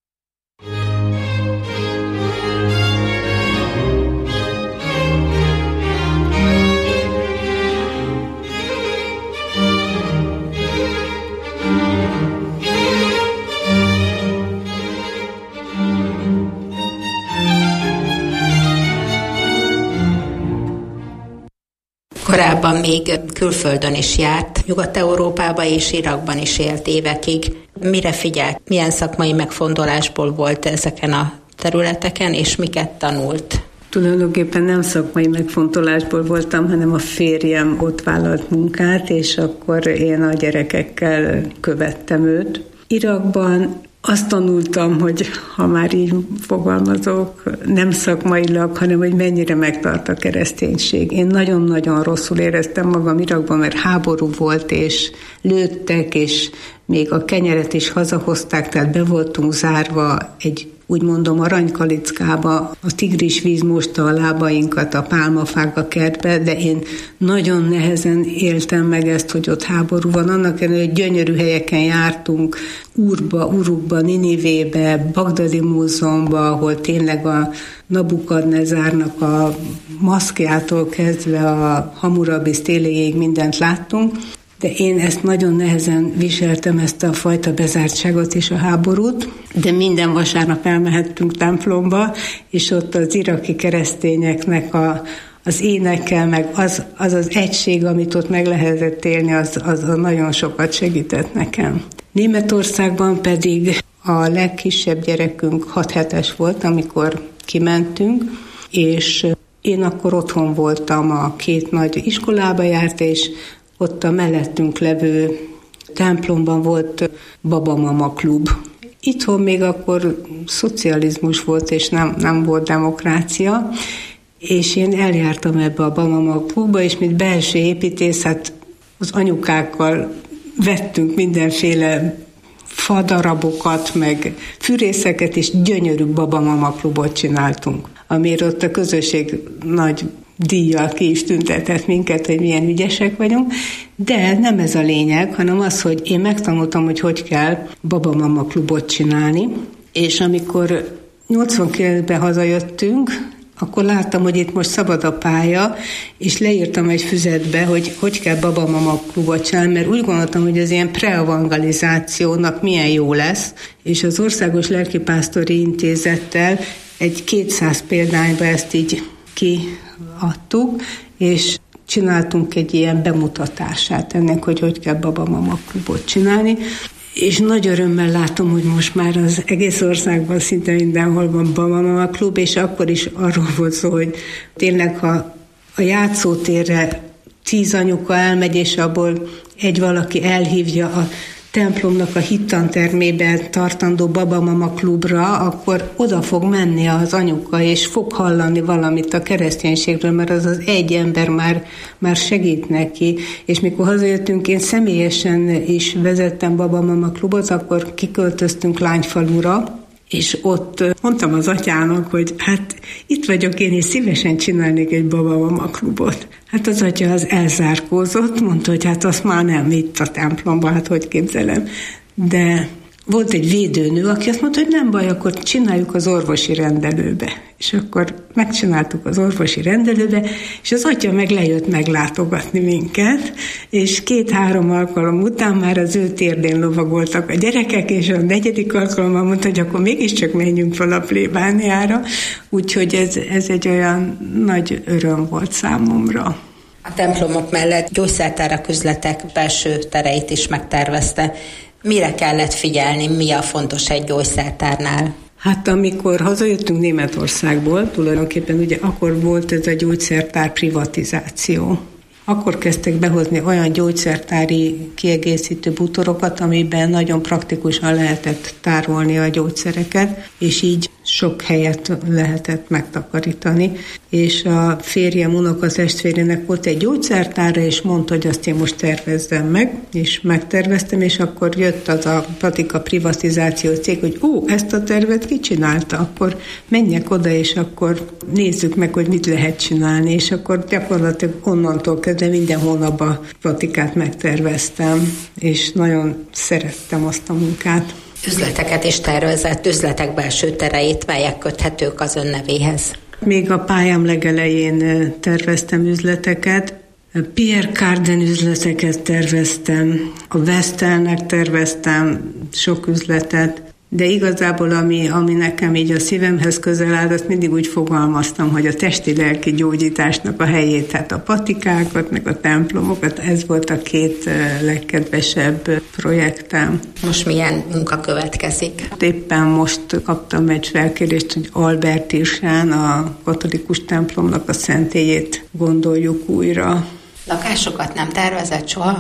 Korábban még külföldön is járt, Nyugat-Európában és Irakban is élt évekig. Mire figyelt? Milyen szakmai megfontolásból volt ezeken a területeken, és miket tanult? Tulajdonképpen nem szakmai megfontolásból voltam, hanem a férjem ott vállalt munkát, és akkor én a gyerekekkel követtem őt. Irakban Azt tanultam, hogy ha már így fogalmazok, nem szakmailag, hanem hogy mennyire megtart a kereszténység. Én nagyon-nagyon rosszul éreztem magam Irakban, mert háború volt, és lőttek, és még a kenyeret is hazahozták, tehát be voltunk zárva egy, úgy mondom, aranykalickába, a tigris víz mosta a lábainkat a pálmafák a kertbe, de én nagyon nehezen éltem meg ezt, hogy ott háború van. Annak ellenére, hogy gyönyörű helyeken jártunk, Urba, Urukba, Ninivébe, Bagdadi múzeumba, ahol tényleg a Nabukadnezárnak a maszkjától kezdve a Hammurabi sztéléig mindent láttunk, de én ezt nagyon nehezen viseltem, ezt a fajta bezártságot és a háborút, de minden vasárnap elmehettünk templomba, és ott az iraki keresztényeknek a, az énekkel, meg az, az az egység, amit ott meg lehetett élni, az, az nagyon sokat segített nekem. Németországban pedig a legkisebb gyerekünk hat hetes volt, amikor kimentünk, és én akkor otthon voltam, a két nagy iskolába járt, és ott a mellettünk levő templomban volt babamama klub. Itthon még akkor szocializmus volt, és nem, nem volt demokrácia, és én eljártam ebbe a babamama klubba, és mint belső építész, hát az anyukákkal vettünk mindenféle fadarabokat, meg fűrészeket, és gyönyörű babamama klubot csináltunk, amire ott a közösség nagy díjjal ki is tüntetett minket, hogy milyen ügyesek vagyunk, de nem ez a lényeg, hanem az, hogy én megtanultam, hogy hogy kell babamama klubot csinálni, és amikor nyolcvankilencben hazajöttünk, akkor láttam, hogy itt most szabad a pálya, és leírtam egy füzetbe, hogy hogy kell babamama klubot csinálni, mert úgy gondoltam, hogy az ilyen preevangelizációnak milyen jó lesz, és az Országos Lelkipásztori Intézettel egy kétszáz példányba ezt így kiadtuk, és csináltunk egy ilyen bemutatását ennek, hogy hogy kell babamama klubot csinálni, és nagy örömmel látom, hogy most már az egész országban szinte mindenhol van babamama klub, és akkor is arról volt szó, hogy tényleg, ha a játszótérre tíz anyuka elmegy, és abból egy valaki elhívja a templomnak a hittantermében tartandó babamama klubra, akkor oda fog menni az anyuka, és fog hallani valamit a kereszténységről, mert az az egy ember már, már segít neki. És mikor hazajöttünk, én személyesen is vezettem babamama klubot, akkor kiköltöztünk Lányfalura, és ott mondtam az atyának, hogy hát itt vagyok én, és szívesen csinálnék egy babamama klubot. Hát az atya az elzárkózott, mondta, hogy hát azt már nem itt a templomban, hát hogy képzelem. De volt egy védőnő, aki azt mondta, hogy nem baj, akkor csináljuk az orvosi rendelőbe. És akkor megcsináltuk az orvosi rendelőbe, és az atya meg lejött meglátogatni minket, és két-három alkalom után már az ő térdén lovagoltak a gyerekek, és a negyedik alkalommal mondta, hogy akkor mégiscsak menjünk fel a plébániára, úgyhogy ez, ez egy olyan nagy öröm volt számomra. A templomok mellett gyógyszertárak, üzletek belső tereit is megtervezte. Mire kellett figyelni, mi a fontos egy gyógyszertárnál? Hát amikor hazajöttünk Németországból, tulajdonképpen ugye akkor volt ez a gyógyszertár privatizáció. Akkor kezdtek behozni olyan gyógyszertári kiegészítő bútorokat, amiben nagyon praktikusan lehetett tárolni a gyógyszereket, és így sok helyet lehetett megtakarítani. És a férjem unokatestvérének volt egy gyógyszertára, és mondta, hogy azt én most tervezzem meg, és megterveztem, és akkor jött az a patika privatizáció cég, hogy ó, ezt a tervet ki csinálta, akkor menjek oda, és akkor nézzük meg, hogy mit lehet csinálni, és akkor gyakorlatilag onnantól kezdve minden hónapban patikát megterveztem, és nagyon szerettem azt a munkát. Üzleteket is tervezett, üzletek belső tereit, melyek köthetők az ön nevéhez? Még a pályám legelején terveztem üzleteket, Pierre Cardin üzleteket terveztem, a Vestelnek terveztem sok üzletet, de igazából ami, ami nekem így a szívemhez közel áll, azt mindig úgy fogalmaztam, hogy a testi-lelki gyógyításnak a helyét, tehát a patikákat, meg a templomokat, ez volt a két legkedvesebb projektem. Most milyen munka következik? Éppen most kaptam egy felkérést, hogy Albertirsán a katolikus templomnak a szentélyét gondoljuk újra. Lakásokat nem tervezett soha?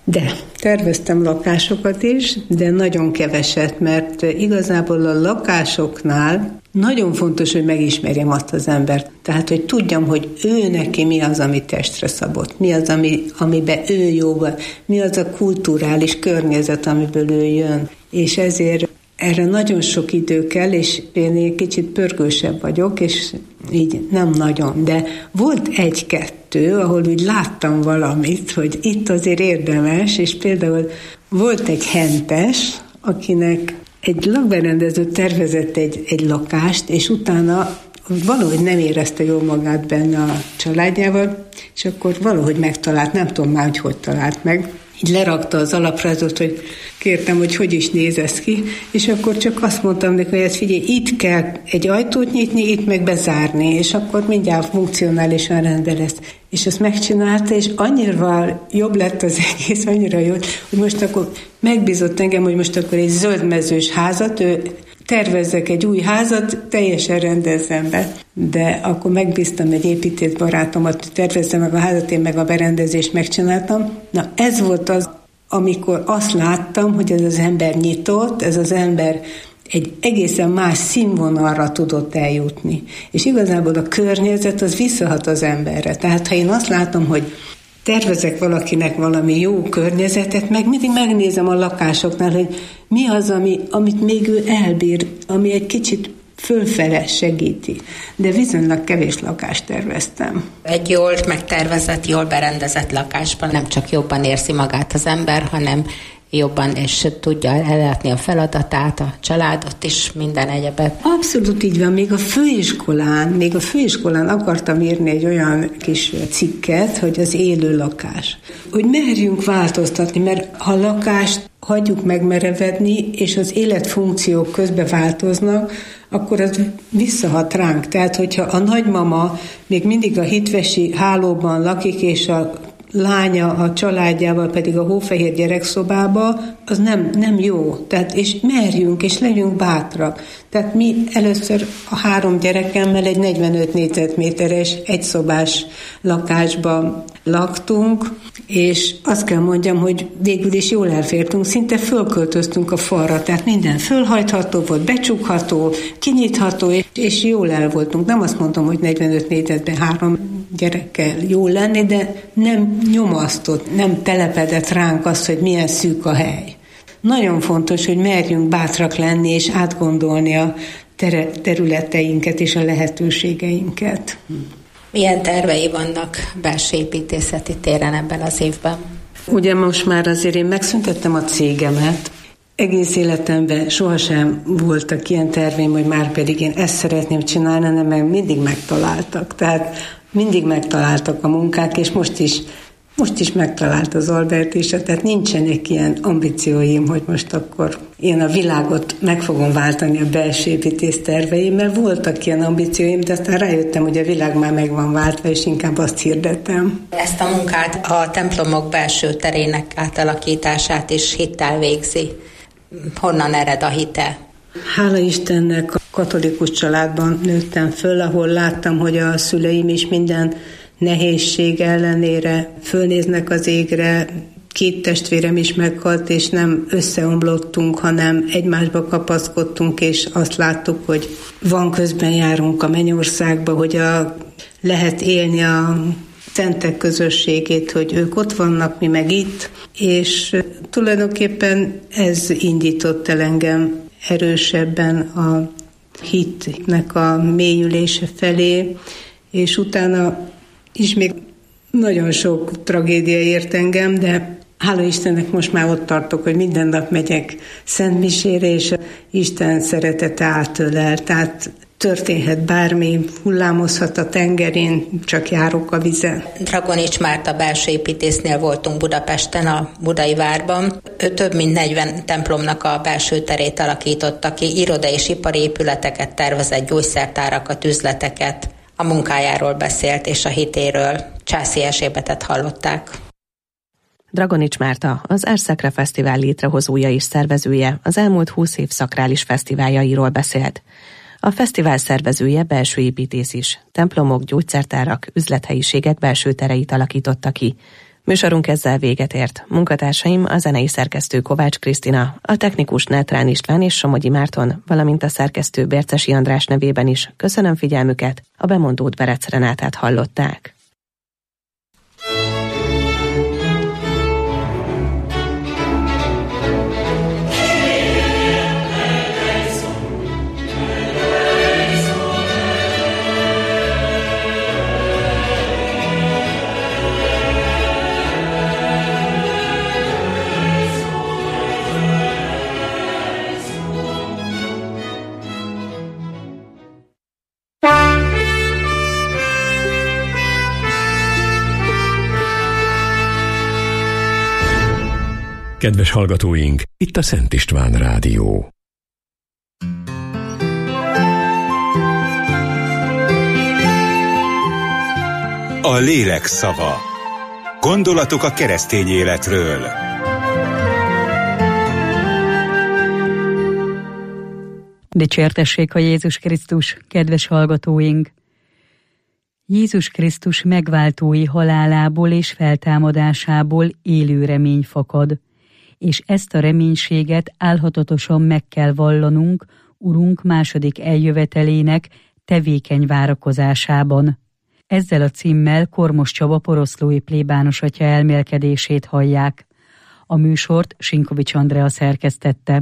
De terveztem lakásokat is, de nagyon keveset, mert igazából a lakásoknál nagyon fontos, hogy megismerjem azt az embert. Tehát, hogy tudjam, hogy ő neki mi az, ami testre szabott, mi az, ami, amiben ő jó, mi az a kulturális környezet, amiből ő jön. És ezért erre nagyon sok idő kell, és én egy kicsit pörgősebb vagyok, és így nem nagyon. De volt egy-kettő, ahol úgy láttam valamit, hogy itt azért érdemes, és például volt egy hentes, akinek egy lakberendező tervezett egy, egy lakást, és utána valahogy nem érezte jól magát benne a családjával, és akkor valahogy megtalált, nem tudom már, hogy hogy talált meg. Így lerakta az alaprajzot, hogy kértem, hogy hogy is néz ez ki, és akkor csak azt mondtam neki, hogy ezt figyelj, itt kell egy ajtót nyitni, itt meg bezárni, és akkor mindjárt funkcionálisan rendben lesz. És ezt megcsinálta, és annyira jobb lett az egész, annyira jó, hogy most akkor megbízott engem, hogy most akkor egy zöldmezős házat, ő tervezzek egy új házat, teljesen rendezzem be. De akkor megbíztam egy építész barátomat, hogy tervezze meg a házat, én meg a berendezést megcsináltam. Na ez volt az, amikor azt láttam, hogy ez az ember nyitott, ez az ember egy egészen más színvonalra tudott eljutni. És igazából a környezet az visszahat az emberre. Tehát ha én azt látom, hogy tervezek valakinek valami jó környezetet, meg mindig megnézem a lakásoknál, hogy mi az, ami, amit még ő elbír, ami egy kicsit fölfele segíti. De viszonylag kevés lakást terveztem. Egy jól megtervezett, jól berendezett lakásban nem csak jobban érzi magát az ember, hanem jobban és tudja ellátni a feladatát, a családot is, minden egyebet. Abszolút így van. Még a főiskolán, még a főiskolán akartam írni egy olyan kis cikket, hogy az élő lakás. Hogy merjünk változtatni, mert ha lakást hagyjuk megmerevedni, és az életfunkciók közben változnak, akkor az visszahat ránk. Tehát, hogyha a nagymama még mindig a hitvesi hálóban lakik, és a lánya a családjával pedig a hófehér gyerekszobába, az nem, nem jó. Tehát, és merjünk, és legyünk bátrak. Tehát mi először a három gyerekemmel egy negyvenöt négyzetméteres, egyszobás lakásban laktunk, és azt kell mondjam, hogy végül is jól elfértünk, szinte fölköltöztünk a falra, tehát minden fölhajtható volt, becsukható, kinyitható, és jól el voltunk. Nem azt mondom, hogy negyvenöt négyzetben három gyerekkel jól lenni, de nem nyomasztott, nem telepedett ránk az, hogy milyen szűk a hely. Nagyon fontos, hogy merjünk bátrak lenni, és átgondolni a ter- területeinket és a lehetőségeinket. Milyen tervei vannak belső építészeti téren ebben az évben? Ugye most már azért én megszüntettem a cégemet. Egész életemben sohasem voltak ilyen terveim, hogy már pedig én ezt szeretném csinálni, hanem meg mindig megtaláltak. Tehát mindig megtaláltak a munkák, és most is, most is megtalált az Albert is, tehát nincsenek ilyen ambícióim, hogy most akkor én a világot meg fogom váltani a belső építész terveim, mert voltak ilyen ambícióim, de aztán rájöttem, hogy a világ már meg van váltva, és inkább azt hirdettem. Ezt a munkát, a templomok belső terének átalakítását is hittel végzi. Honnan ered a hite? Hála Istennek a katolikus családban nőttem föl, ahol láttam, hogy a szüleim is minden nehézség ellenére fölnéznek az égre. Két testvérem is meghalt, és nem összeomlottunk, hanem egymásba kapaszkodtunk, és azt láttuk, hogy van közben járunk a mennyországba, hogy a, lehet élni a szentek közösségét, hogy ők ott vannak, mi meg itt, és tulajdonképpen ez indított el engem erősebben a hitnek a mélyülése felé, és utána is még nagyon sok tragédia ért engem, de hála Istennek most már ott tartok, hogy minden nap megyek szentmisére, és Isten szeretete átölel, tehát történhet bármi, hullámozhat a tengerén, csak járok a vizen. Dragonics Márta belső építésznél voltunk Budapesten, a Budai Várban. Ő több mint negyven templomnak a belső terét alakította ki, iroda és ipari épületeket tervezett, gyógyszertárakat, üzleteket. A munkájáról beszélt és a hitéről. Császi Erzsébetet hallották. Dragonics Márta, az Árszakra Fesztivál létrehozója és szervezője, az elmúlt húsz év szakrális fesztiváljairól beszélt. A fesztivál szervezője belső építész is. Templomok, gyógyszertárak, üzlethelyiségek belső tereit alakította ki. Műsorunk ezzel véget ért. Munkatársaim a zenei szerkesztő Kovács Krisztina, a technikus Nátrán István és Somogyi Márton, valamint a szerkesztő Bércesi András nevében is köszönöm figyelmüket, a bemondót Berec Renátát hallották. Kedves hallgatóink, itt a Szent István Rádió. A lélek szava. Gondolatok a keresztény életről. Dicsértessék a Jézus Krisztus, kedves hallgatóink! Jézus Krisztus megváltói halálából és feltámadásából élő remény fakad, és ezt a reménységet álhatatosan meg kell vallanunk Urunk második eljövetelének tevékeny várakozásában. Ezzel a címmel Kormos Csaba poroszlói plébános atya elmélkedését hallják. A műsort Sinkovics Andrea szerkesztette.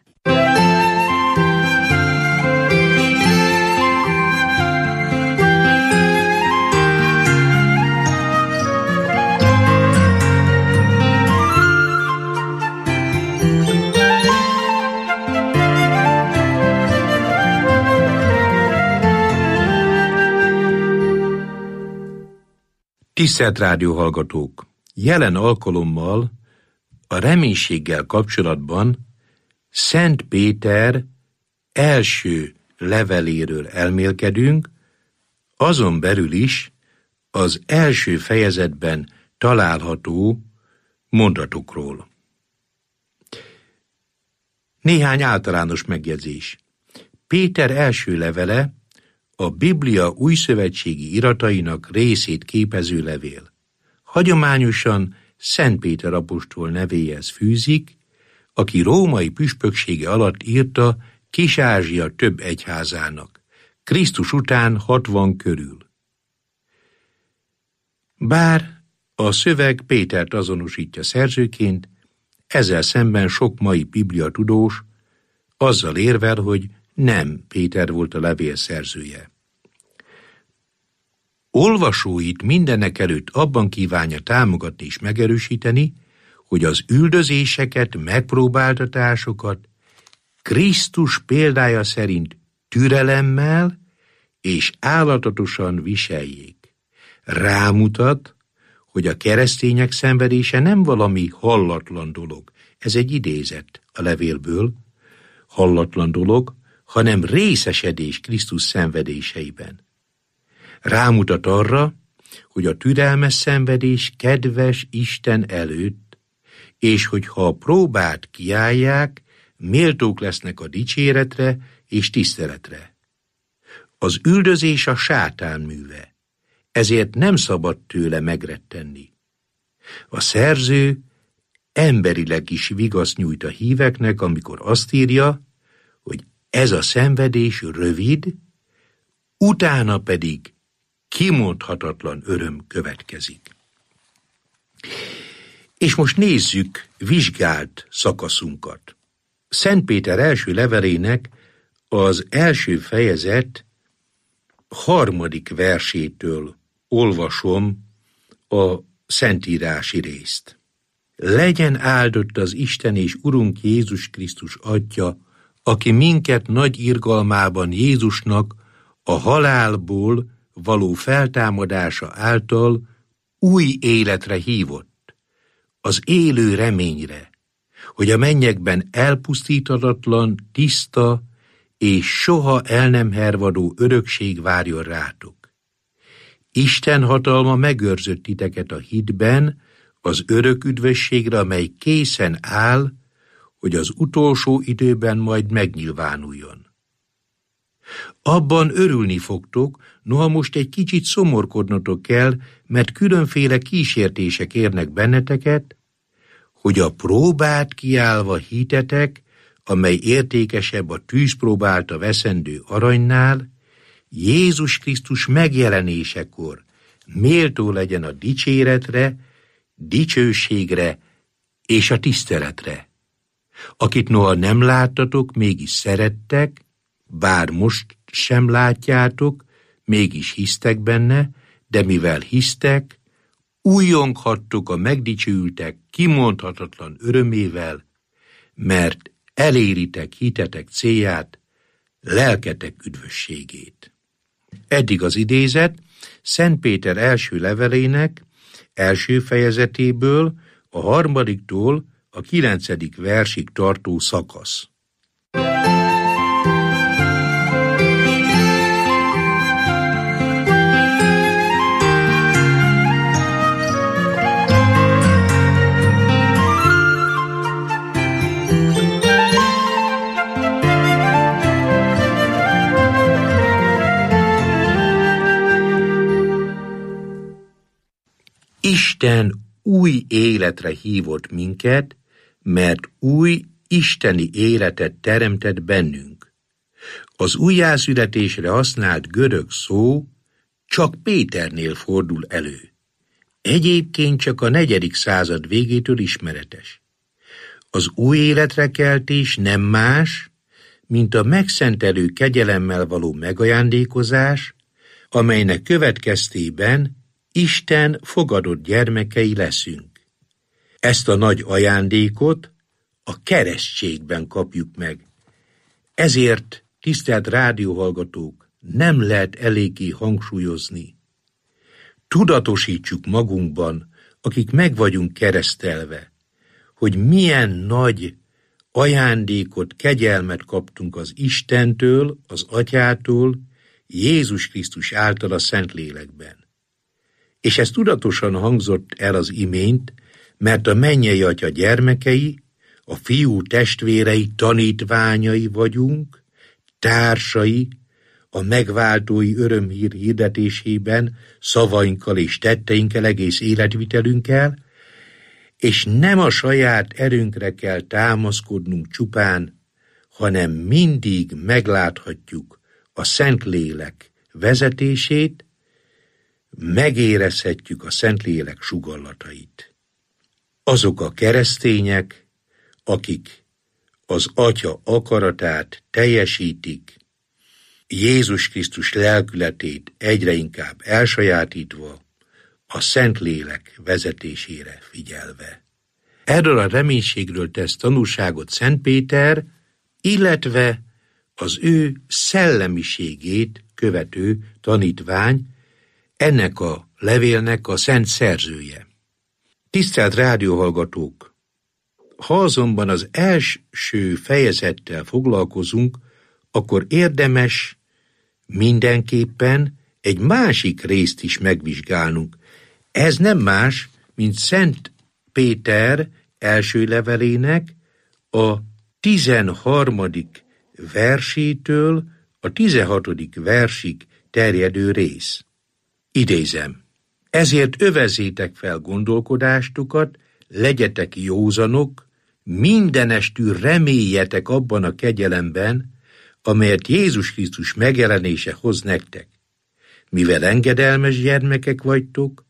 Tisztelt rádióhallgatók! Jelen alkalommal a reménységgel kapcsolatban Szent Péter első leveléről elmélkedünk, azon belül is az első fejezetben található mondatokról. Néhány általános megjegyzés. Péter első levele a Biblia újszövetségi iratainak részét képező levél. Hagyományosan Szent Péter apostol nevéhez fűzik, aki római püspöksége alatt írta Kis-Ázsia több egyházának, Krisztus után hatvan körül. Bár a szöveg Pétert azonosítja szerzőként, ezzel szemben sok mai bibliatudós azzal érvel, hogy nem Péter volt a levél szerzője. Olvasóit mindenekelőtt abban kívánja támogatni és megerősíteni, hogy az üldözéseket, megpróbáltatásokat Krisztus példája szerint türelemmel és állatatosan viseljék. Rámutat, hogy a keresztények szenvedése nem valami hallatlan dolog. Ez egy idézet a levélből, hallatlan dolog, hanem részesedés Krisztus szenvedéseiben. Rámutat arra, hogy a türelmes szenvedés kedves Isten előtt, és hogyha a próbát kiállják, méltók lesznek a dicséretre és tiszteletre. Az üldözés a sátán műve, ezért nem szabad tőle megrettenni. A szerző emberileg is vigaszt nyújt a híveknek, amikor azt írja, hogy ez a szenvedés rövid, utána pedig kimondhatatlan öröm következik. És most nézzük vizsgált szakaszunkat. Szent Péter első levelének az első fejezet harmadik versétől olvasom a szentírási részt. Legyen áldott az Isten és Urunk Jézus Krisztus Atya, aki minket nagy irgalmában Jézusnak a halálból való feltámadása által új életre hívott, az élő reményre, hogy a mennyekben elpusztíthatatlan, tiszta és soha el nem hervadó örökség várjon rátok. Isten hatalma megőrzött titeket a hitben, az örök üdvösségre, amely készen áll, hogy az utolsó időben majd megnyilvánuljon. Abban örülni fogtok, noha most egy kicsit szomorkodnotok kell, mert különféle kísértések érnek benneteket, hogy a próbát kiállva hitetek, amely értékesebb a tűzpróbálta veszendő aranynál, Jézus Krisztus megjelenésekor méltó legyen a dicséretre, dicsőségre és a tiszteletre. Akit noha nem láttatok, mégis szerettek, bár most sem látjátok, mégis hisztek benne, de mivel hisztek, újjonghattok a megdicsőültek kimondhatatlan örömével, mert eléritek hitetek célját, lelketek üdvösségét. Eddig az idézet Szent Péter első levelének első fejezetéből, a harmadiktól a kilencedik versig tartó szakasz. Isten új életre hívott minket, mert új isteni életet teremtett bennünk. Az újjászületésre használt görög szó csak Péternél fordul elő. Egyébként csak a negyedik század végétől ismeretes. Az új életre keltés nem más, mint a megszentelő kegyelemmel való megajándékozás, amelynek következtében Isten fogadott gyermekei leszünk. Ezt a nagy ajándékot a keresztségben kapjuk meg. Ezért, tisztelt rádióhallgatók, nem lehet eléggé hangsúlyozni. Tudatosítsuk magunkban, akik meg vagyunk keresztelve, hogy milyen nagy ajándékot, kegyelmet kaptunk az Istentől, az Atyától, Jézus Krisztus által a Szentlélekben. És ez tudatosan hangzott el az imént, mert a mennyei Atya gyermekei, a Fiú testvérei, tanítványai vagyunk, társai, a megváltói örömhír hirdetésében, szavainkkal és tetteinkkel, egész életvitelünkkel, és nem a saját erőnkre kell támaszkodnunk csupán, hanem mindig megláthatjuk a Szentlélek vezetését, megérezhetjük a Szentlélek sugallatait. Azok a keresztények, akik az Atya akaratát teljesítik, Jézus Krisztus lelkületét egyre inkább elsajátítva, a Szentlélek vezetésére figyelve. Erről a reménységről tesz tanúságot Szent Péter, illetve az ő szellemiségét követő tanítvány, ennek a levélnek a szent szerzője. Tisztelt rádióhallgatók! Ha azonban az első fejezettel foglalkozunk, akkor érdemes mindenképpen egy másik részt is megvizsgálnunk. Ez nem más, mint Szent Péter első levelének a tizenharmadik versétől a tizenhatodik versig terjedő rész. Idézem: ezért övezzétek fel gondolkodástukat, legyetek józanok, mindenestül reméljetek abban a kegyelemben, amelyet Jézus Krisztus megjelenése hoz nektek. Mivel engedelmes gyermekek vagytok,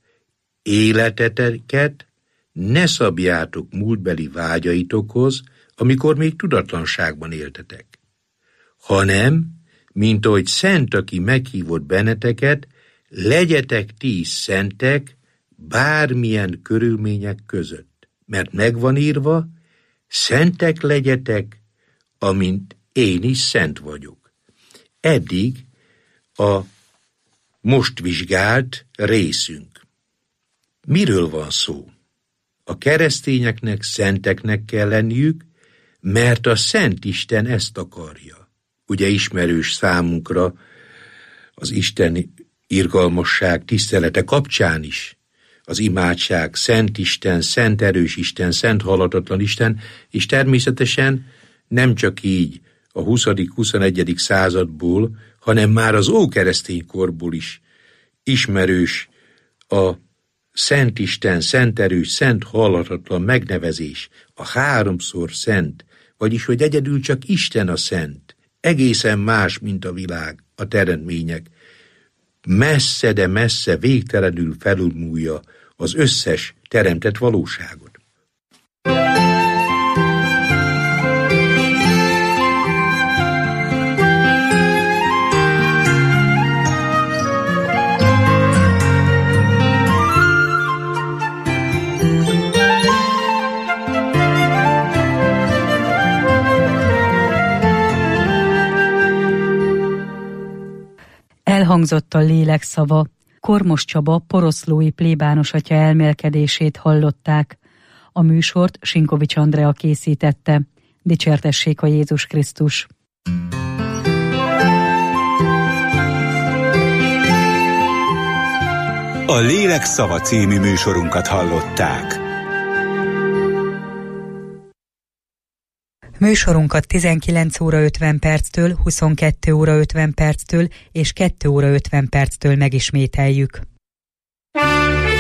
életeteket ne szabjátok múltbeli vágyaitokhoz, amikor még tudatlanságban éltetek, hanem, mint ahogy szent, aki meghívott benneteket, legyetek ti is szentek bármilyen körülmények között, mert megvan írva, szentek legyetek, amint én is szent vagyok. Eddig a most vizsgált részünk. Miről van szó? A keresztényeknek szenteknek kell lenniük, mert a Szent Isten ezt akarja. Ugye ismerős számunkra az Isten irgalmasság tisztelete kapcsán is az imádság, Szent Isten, Szent Erős Isten, Szent Halatatlan Isten, és természetesen nem csak így a huszadik-huszonegyedik századból, hanem már az ókeresztény korból is ismerős a Szent Isten, Szent Erős, Szent Halhatatlan megnevezés, a háromszor szent, vagyis hogy egyedül csak Isten a szent, egészen más, mint a világ, a teremtmények. Messze, de messze, végtelenül felülmúlja az összes teremtett valóságot. Elhangzott a lélek szava. Kormos Csaba poroszlói plébános atya elmélkedését hallották. A műsort Sinkovics Andrea készítette. Dicsértessék a Jézus Krisztus! A Lélek szava című műsorunkat hallották. Műsorunkat tizenkilenc óra ötven perctől, huszonkettő óra ötven perctől és kettő óra ötven perctől megismételjük.